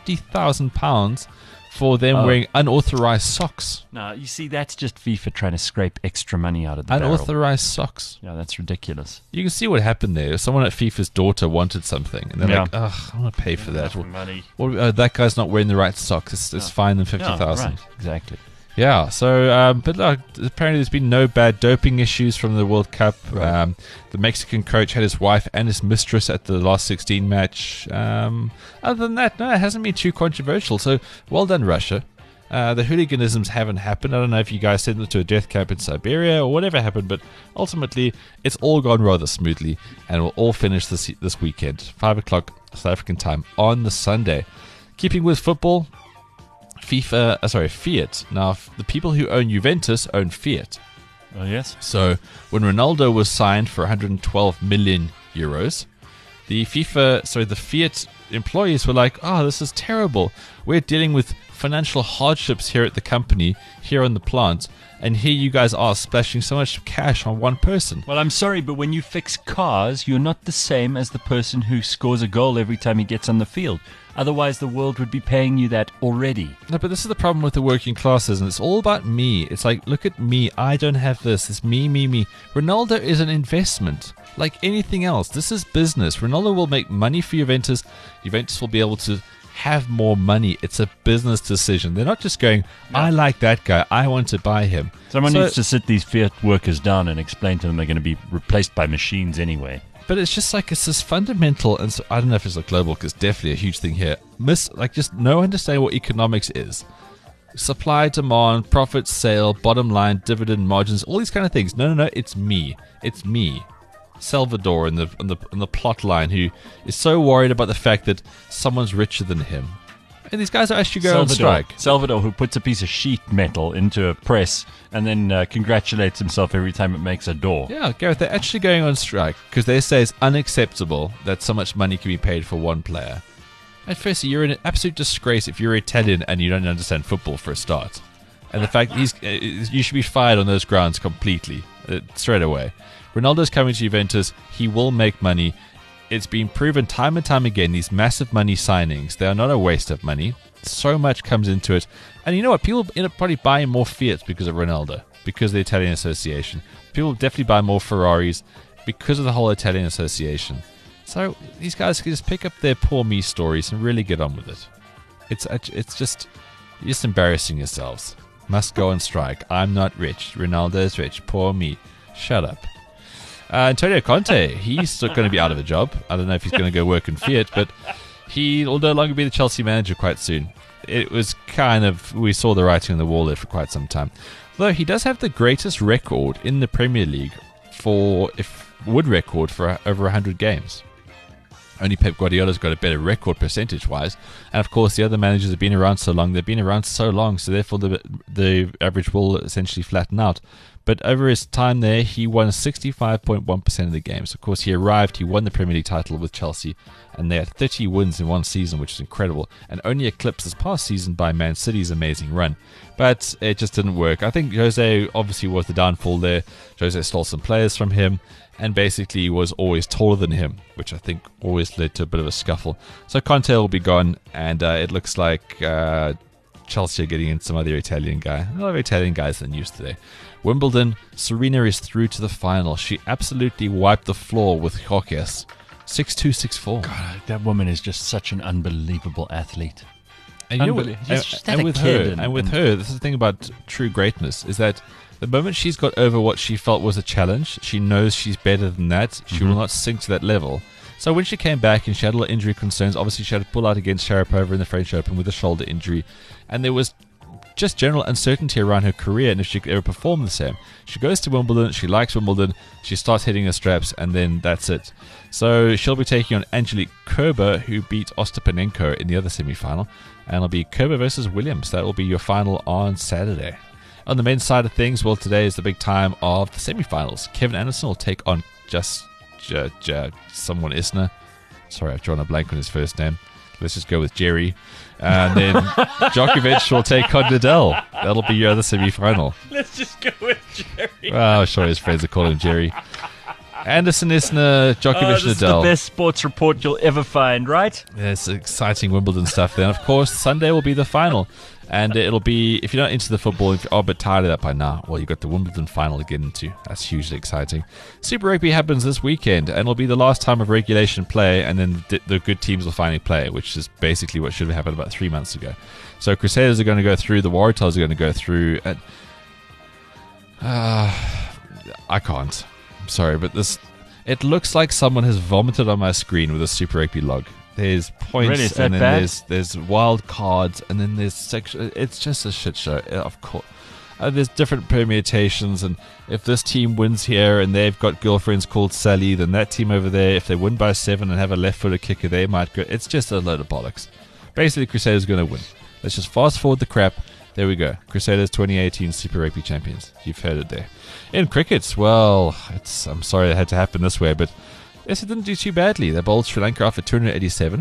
£50,000 for them wearing unauthorized socks. No, you see, that's just FIFA trying to scrape extra money out of the unauthorized socks. Yeah, that's ridiculous. You can see what happened there. Someone at FIFA's daughter wanted something, and they're like, "Ugh, I want to pay for that." Money. Or that guy's not wearing the right socks. Let's fine them 50,000. Right, exactly. Yeah, so, but apparently there's been no bad doping issues from the World Cup. Right. The Mexican coach had his wife and his mistress at the last 16 match. Other than that, no, it hasn't been too controversial. So, well done, Russia. The hooliganisms haven't happened. I don't know if you guys sent them to a death camp in Siberia or whatever happened, but ultimately, it's all gone rather smoothly, and we'll all finish this weekend, 5 o'clock South African time on the Sunday. Keeping with football, Fiat. Now, the people who own Juventus own Fiat. Oh, yes. So, when Ronaldo was signed for 112 million euros, the Fiat employees were like, "Oh, this is terrible. We're dealing with financial hardships here at the company, here on the plant, and here you guys are splashing so much cash on one person." Well, I'm sorry, but when you fix cars, you're not the same as the person who scores a goal every time he gets on the field. Otherwise, the world would be paying you that already. No, but this is the problem with the working classes, and it's all about me. It's like, look at me. I don't have this. It's me, me, me. Ronaldo is an investment. Like anything else, this is business. Ronaldo will make money for Juventus. Juventus will be able to have more money. It's a business decision. They're not just going, "I like that guy. I want to buy him." Someone needs to sit these Fiat workers down and explain to them they're going to be replaced by machines anyway. But it's just like, it's this fundamental, and so I don't know if it's like global, because definitely a huge thing here. Just no understanding what economics is. Supply, demand, profit, sale, bottom line, dividend, margins, all these kind of things. No, it's me. It's me. Salvador in the plot line, who is so worried about the fact that someone's richer than him. And these guys are actually going on strike. Salvador, who puts a piece of sheet metal into a press and then congratulates himself every time it makes a door. Yeah, Gareth, they're actually going on strike because they say it's unacceptable that so much money can be paid for one player. And firstly, you're in an absolute disgrace if you're Italian and you don't understand football for a start. And the fact you should be fired on those grounds completely, straight away. Ronaldo's coming to Juventus. He will make money. It's been proven time and time again, these massive money signings, they are not a waste of money. So much comes into it. And you know what? People end up probably buying more Fiats because of Ronaldo, because of the Italian Association. People definitely buy more Ferraris because of the whole Italian Association. So these guys can just pick up their poor me stories and really get on with it. It's just, you're just embarrassing yourselves. Must go on strike. I'm not rich. Ronaldo is rich. Poor me. Shut up. Antonio Conte, he's still going to be out of a job. I don't know if he's going to go work in Fiat, but he will no longer be the Chelsea manager quite soon. It was we saw the writing on the wall there for quite some time. Though he does have the greatest record in the Premier League for over 100 games. Only Pep Guardiola's got a better record percentage-wise. And, of course, the other managers have been around so long. They've been around so long, so therefore the average will essentially flatten out. But over his time there, he won 65.1% of the games. Of course, he arrived, he won the Premier League title with Chelsea, and they had 30 wins in one season, which is incredible, and only eclipsed this past season by Man City's amazing run. But it just didn't work. I think Jose obviously was the downfall there. Jose stole some players from him, and basically was always taller than him, which I think always led to a bit of a scuffle. So Conte will be gone, and it looks like Chelsea are getting in some other Italian guy. A lot of Italian guys than used today. Wimbledon, Serena is through to the final. She absolutely wiped the floor with Jokic. 6-2, 6-4. God, that woman is just such an unbelievable athlete. And you know what, Unbelievable. She's just had and a with kid her, and with her, this is the thing about true greatness, is that the moment she's got over what she felt was a challenge, she knows she's better than that. She will not sink to that level. So when she came back and she had a lot of injury concerns, obviously she had to pull out against Sharapova in the French Open with a shoulder injury, and there was just general uncertainty around her career and if she could ever perform the same. She goes to Wimbledon, she likes Wimbledon, she starts hitting her straps, and then that's it. So she'll be taking on Angelique Kerber, who beat Ostapenko in the other semi-final, and it'll be Kerber versus Williams. That will be your final on Saturday. On the men's side of things, well, today is the big time of the semi-finals. Kevin Anderson will take on someone Isner. Sorry, I've drawn a blank on his first name. Let's just go with Jerry. And then Djokovic will take on Nadal. That'll be your other semi-final. Let's just go with Jerry. Well, I'm sure his friends will call him Jerry. Anderson, Isner, Djokovic, This is the Nadal. best sports report you'll ever find, right? Yeah, it's exciting Wimbledon stuff. Then, of course, Sunday will be the final. And it'll be, if you're not into the football, if you're a bit tired of that by now, well, you've got the Wimbledon final to get into. That's hugely exciting. Super Rugby happens this weekend, and it'll be the last time of regulation play, and then the good teams will finally play, which is basically what should have happened about 3 months ago. So Crusaders are going to go through, the Waratahs are going to go through, and I can't. I'm sorry, but it looks like someone has vomited on my screen with a Super Rugby log. There's points, Really? Is that and then bad? there's wild cards, and then there's section. It's just a shit show. Of course, there's different permutations, and if this team wins here and they've got girlfriends called Sally, then that team over there, if they win by 7 and have a left-footed kicker, they might go. It's just a load of bollocks. Basically, Crusaders are going to win. Let's just fast forward the crap. There we go. Crusaders 2018 Super Rugby champions. You've heard it there. In cricket, well, I'm sorry it had to happen this way, but yes, it didn't do too badly. They bowled Sri Lanka off for 287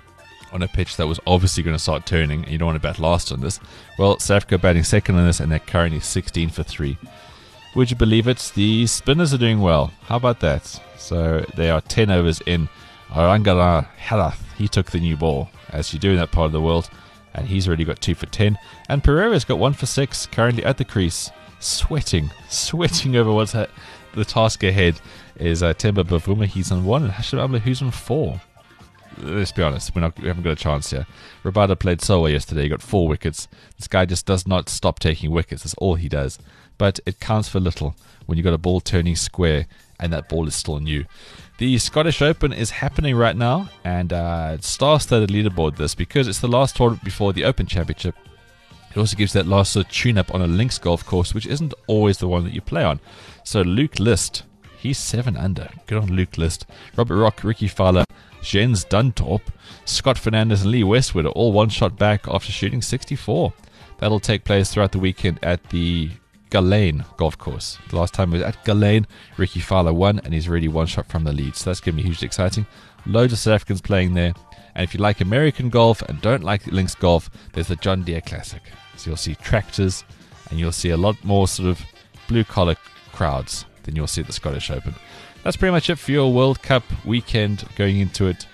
on a pitch that was obviously going to start turning, and you don't want to bat last on this. Well, South Africa batting second on this, and they're currently 16 for 3. Would you believe it? The spinners are doing well. How about that? So they are 10 overs in. Arangala Halath, he took the new ball, as you do in that part of the world, and he's already got 2 for 10. And Pereira's got 1 for 6, currently at the crease, sweating over what's the task ahead. Is Temba Bavuma, he's on 1, and Hashim Amla, who's on 4. Let's be honest, we haven't got a chance here. Rabada played so well yesterday, he got 4 wickets. This guy just does not stop taking wickets, that's all he does. But it counts for little when you've got a ball turning square and that ball is still new. The Scottish Open is happening right now, and star-studded leaderboard this, because it's the last tournament before the Open Championship. It also gives that last sort of tune-up on a links golf course, which isn't always the one that you play on. So Luke List, he's 7 under. Good on Luke List. Robert Rock, Ricky Fowler, Jens Duntorp, Scott Fernandez, and Lee Westwood are all one shot back after shooting 64. That'll take place throughout the weekend at the Gallane golf course. The last time it was at Gallane, Ricky Fowler won, and he's already one shot from the lead. So that's going to be hugely exciting. Loads of South Africans playing there. And if you like American golf and don't like links golf, there's the John Deere Classic. So you'll see tractors, and you'll see a lot more sort of blue-collar crowds than you'll see at the Scottish Open. That's pretty much it for your World Cup weekend going into it.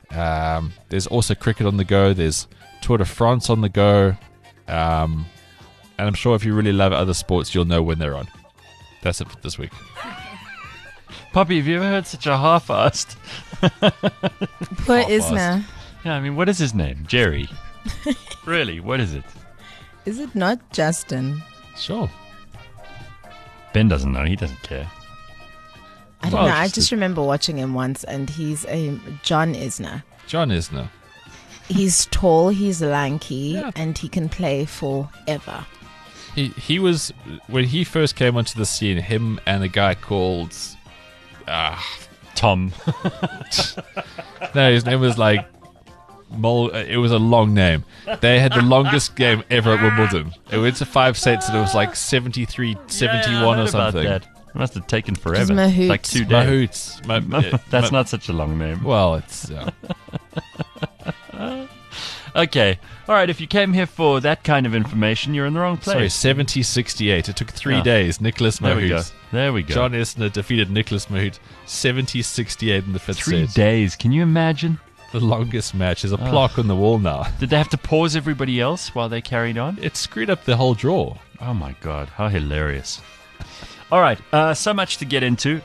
There's also cricket on the go. There's Tour de France on the go. And I'm sure if you really love other sports, you'll know when they're on. That's it for this week. Poppy, have you ever heard such a half-assed? Poor Isna. Yeah, I mean, what is his name? Jerry. Really, what is it? Is it not Justin? Sure. Ben doesn't know. He doesn't care. I don't know. I just remember watching him once, and he's a John Isner. John Isner. He's tall, he's lanky, Yeah. and he can play forever. He was, when he first came onto the scene, him and a guy called Tom. no, his name was like It was a long name. They had the longest game ever at Wimbledon. It went to 5 sets and it was like 73, 71 or something. That. It must have taken forever. Mahoots. Like 2 days. Mahoots. That's not such a long name. Well, it's... Okay. All right, if you came here for that kind of information, you're in the wrong place. Sorry, 70-68. It took 3 days. Nicholas Mahoots. There we go. John Isner defeated Nicholas Mahoots 70-68 in the 5th 3 set. days. Can you imagine? The longest match. There's a plaque on the wall now. Did they have to pause everybody else while they carried on? It screwed up the whole draw. Oh, my God. How hilarious. All right. So much to get into.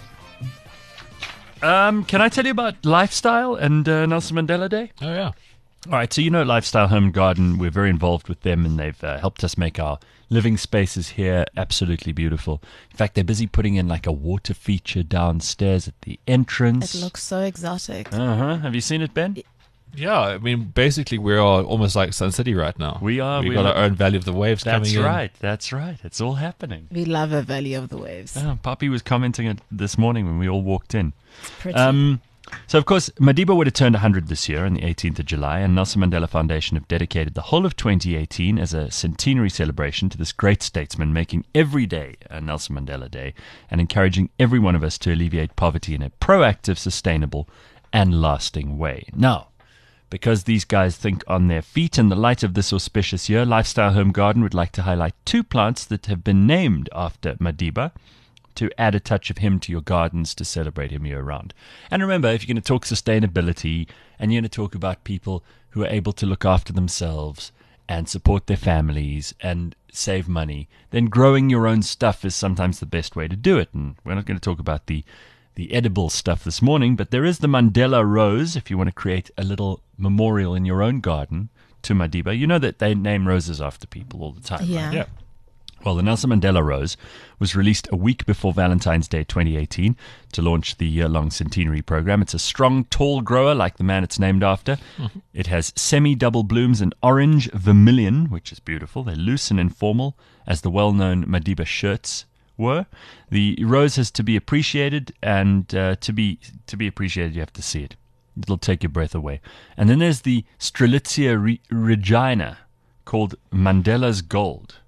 Can I tell you about Lifestyle and Nelson Mandela Day? Oh, yeah. All right, so you know Lifestyle Home Garden. We're very involved with them, and they've helped us make our living spaces here absolutely beautiful. In fact, they're busy putting in like a water feature downstairs at the entrance. It looks so exotic. Uh-huh. Have you seen it, Ben? Yeah, I mean, basically, we're almost like Sun City right now. We are. We've got our own Valley of the Waves coming in. That's right. It's all happening. We love a Valley of the Waves. Oh, Poppy was commenting it this morning when we all walked in. It's pretty. So, of course, Madiba would have turned 100 this year on the 18th of July, and Nelson Mandela Foundation have dedicated the whole of 2018 as a centenary celebration to this great statesman, making every day a Nelson Mandela Day and encouraging every one of us to alleviate poverty in a proactive, sustainable, and lasting way. Now, because these guys think on their feet in the light of this auspicious year, Lifestyle Home Garden would like to highlight 2 plants that have been named after Madiba, to add a touch of him to your gardens to celebrate him year-round. And remember, if you're going to talk sustainability and you're going to talk about people who are able to look after themselves and support their families and save money, then growing your own stuff is sometimes the best way to do it. And we're not going to talk about the edible stuff this morning, but there is the Mandela Rose if you want to create a little memorial in your own garden to Madiba. You know that they name roses after people all the time, Yeah. right? Yeah. Well, the Nelson Mandela Rose was released a week before Valentine's Day 2018 to launch the year-long centenary program. It's a strong, tall grower like the man it's named after. Mm-hmm. It has semi-double blooms in orange vermilion, which is beautiful. They're loose and informal, as the well-known Madiba shirts were. The rose has to be appreciated, and to be appreciated, you have to see it. It'll take your breath away. And then there's the Strelitzia regina, called Mandela's Gold.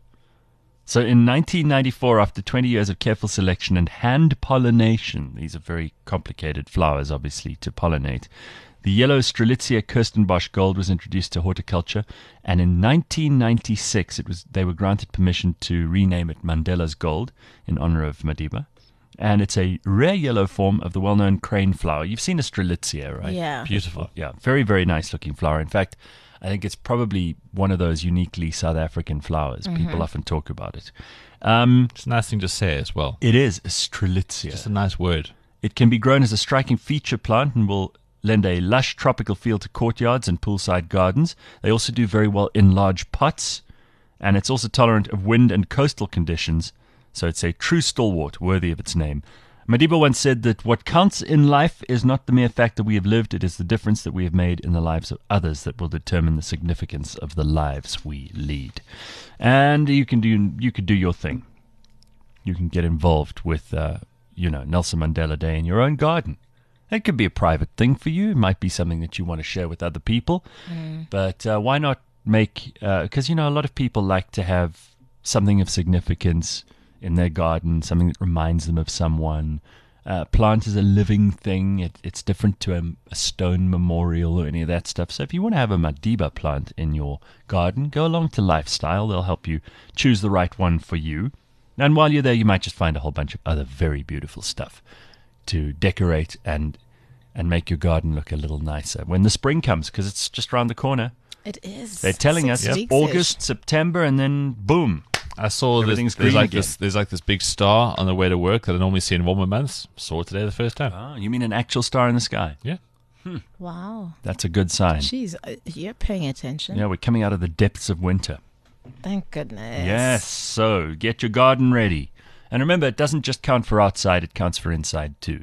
So in 1994, after 20 years of careful selection and hand pollination, these are very complicated flowers, obviously, to pollinate, the yellow Strelitzia Kirstenbosch Gold was introduced to horticulture, and in 1996 they were granted permission to rename it Mandela's Gold in honor of Madiba. And it's a rare yellow form of the well-known crane flower. You've seen a Strelitzia, right? Yeah. Beautiful. Yeah, very, very nice-looking flower. In fact, I think it's probably one of those uniquely South African flowers. Mm-hmm. People often talk about it. It's a nice thing to say as well. It is a Strelitzia. Just a nice word. It can be grown as a striking feature plant and will lend a lush tropical feel to courtyards and poolside gardens. They also do very well in large pots, and it's also tolerant of wind and coastal conditions, so it's a true stalwart worthy of its name. Madiba once said that what counts in life is not the mere fact that we have lived, it is the difference that we have made in the lives of others that will determine the significance of the lives we lead. And you could do your thing. You can get involved with, Nelson Mandela Day in your own garden. It could be a private thing for you. It might be something that you want to share with other people. But why not make, because, a lot of people like to have something of significance in their garden, something that reminds them of someone. Plant is a living thing. It's different to a stone memorial or any of that stuff. So if you want to have a Madiba plant in your garden, go along to Lifestyle. They'll help you choose the right one for you. And while you're there, you might just find a whole bunch of other very beautiful stuff to decorate and make your garden look a little nicer when the spring comes, because it's just around the corner. It is. They're telling us August, September, and then boom. I saw Everything's there's green like again. there's like this big star on the way to work that I normally see in warmer months. Saw it today the first time. Oh, you mean an actual star in the sky? Yeah. Wow. That's a good sign. Jeez, you're paying attention. Yeah, we're coming out of the depths of winter. Thank goodness. Yes, so get your garden ready. And remember, it doesn't just count for outside, it counts for inside too.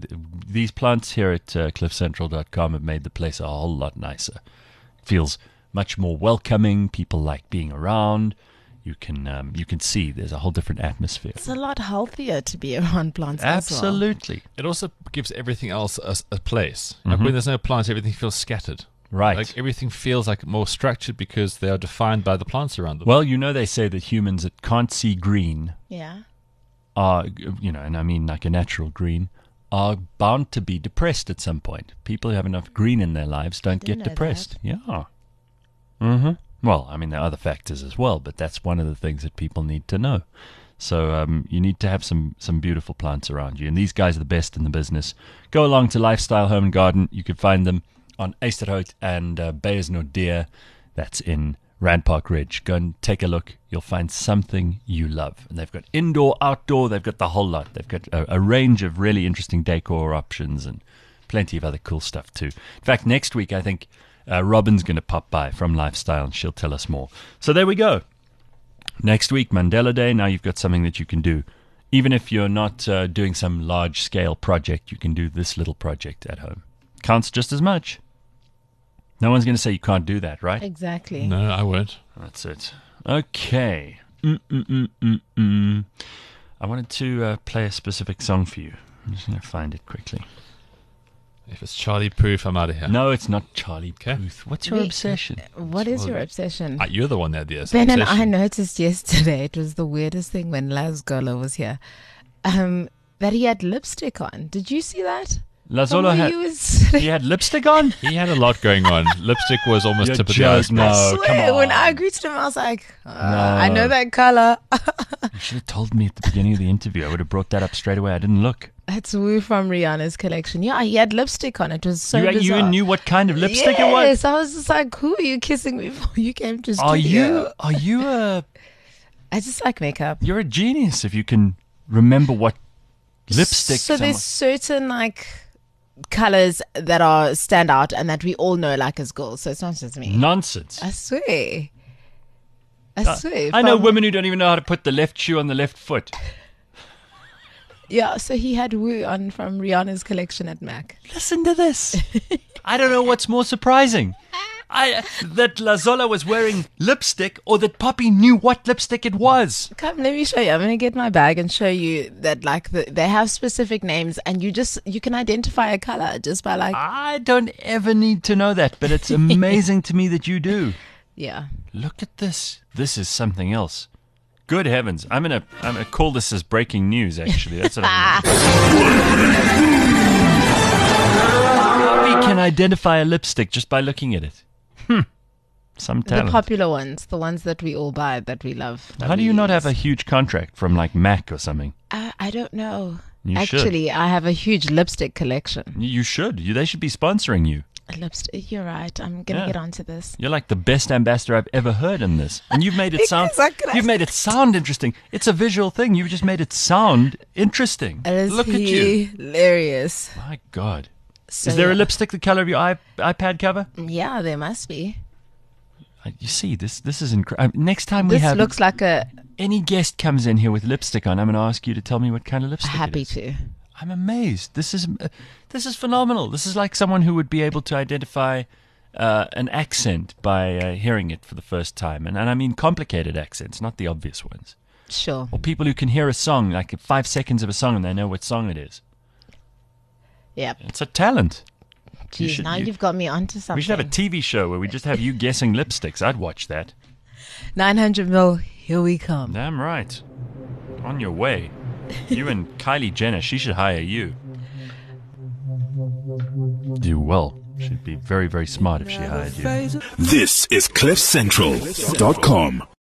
These plants here at cliffcentral.com have made the place a whole lot nicer. It feels much more welcoming. People like being around. You can see there's a whole different atmosphere. It's a lot healthier to be around plants as Absolutely. It also gives everything else a place. Like when there's no plants, everything feels scattered. Right. Like everything feels like more structured because they are defined by the plants around them. Well, they say that humans that can't see green Yeah. are, and I mean like a natural green, are bound to be depressed at some point. People who have enough green in their lives don't get didn't know depressed. Yeah. Mm-hmm. Well, I mean, there are other factors as well, but that's one of the things that people need to know. So you need to have some beautiful plants around you. And these guys are the best in the business. Go along to Lifestyle Home and Garden. You can find them on Eysterhout and Beyersnoddeer. That's in Rand Park Ridge. Go and take a look. You'll find something you love. And they've got indoor, outdoor. They've got the whole lot. They've got a range of really interesting decor options and plenty of other cool stuff too. In fact, next week, I think Robin's going to pop by from Lifestyle and she'll tell us more. So there we go. Next week, Mandela Day. Now you've got something that you can do. Even if you're not doing some large-scale project, you can do this little project at home. Counts just as much. No one's going to say you can't do that, right? Exactly. No, I won't. That's it. Okay. I wanted to play a specific song for you. I'm just going to find it quickly. If it's Charlie Puth, I'm out of here. No, it's not Charlie Okay. Puth. What's your obsession? What is your obsession? You're the one that had the Ben and I obsession. noticed yesterday, it was the weirdest thing when Laz Golo was here, that he had lipstick on. Did you see that? Lazolo From where you was he had lipstick on? He had a lot going on. Lipstick was almost You're tip of the joking. iceberg. No, I come swear, on. when I greeted him, I was like, I know that color. You should have told me at the beginning of the interview. I would have brought that up straight away. I didn't look. That's Wu from Rihanna's collection. Yeah, he had lipstick on. It was so You bizarre. knew what kind of lipstick yes, it was? I was just like, who are you kissing before you came to Are studio? you a... I just like makeup. You're a genius if you can remember what lipstick... So there's certain like colors that are stand out and that we all know like as girls. So it's not just me. Nonsense. I swear. I swear. I know From- women who don't even know how to put the left shoe on the left foot. Yeah, so he had Wu on from Rihanna's collection at MAC. Listen to this. I don't know what's more surprising. That Lazola was wearing lipstick or that Poppy knew what lipstick it was. Come, let me show you. I'm going to get my bag and show you that like they have specific names and you can identify a color just by like, I don't ever need to know that, but it's amazing to me that you do. yeah. Look at this. This is something else. Good heavens. I'm gonna call this as breaking news, actually. That's what I'm Poppy can identify a lipstick just by looking at it. Some talent. The popular ones, the ones that we all buy, that we love. that How do we you not use. have a huge contract from like MAC or something? I don't know. You should. Actually, I have a huge lipstick collection. You should. They should be sponsoring you. Lipstick. You're right. I'm gonna Yeah. get onto this. You're like the best ambassador I've ever heard in this, and you've made it sound. Because I could- You've made it sound interesting. It's a visual thing. You've just made it sound interesting. It is Look at you. hilarious. My God. So, Is there a yeah. lipstick the color of your iPad cover? Yeah, there must be. You see, this is incredible. Next time we This have looks like a any guest comes in here with lipstick on, I'm going to ask you to tell me what kind of lipstick. happy it is. to. I'm amazed. This is phenomenal. This is like someone who would be able to identify an accent by hearing it for the first time, and I mean complicated accents, not the obvious ones. Sure. Or people who can hear a song, like 5 seconds of a song, and they know what song it is. Yep. It's a talent. Geez, now you've got me onto something. We should have a TV show where we just have you guessing lipsticks. I'd watch that. 900 mil. Here we come. Damn right. On your way. You and Kylie Jenner, she should hire you. Do well. She'd be very, very smart if she hired you. This is CliffCentral.com.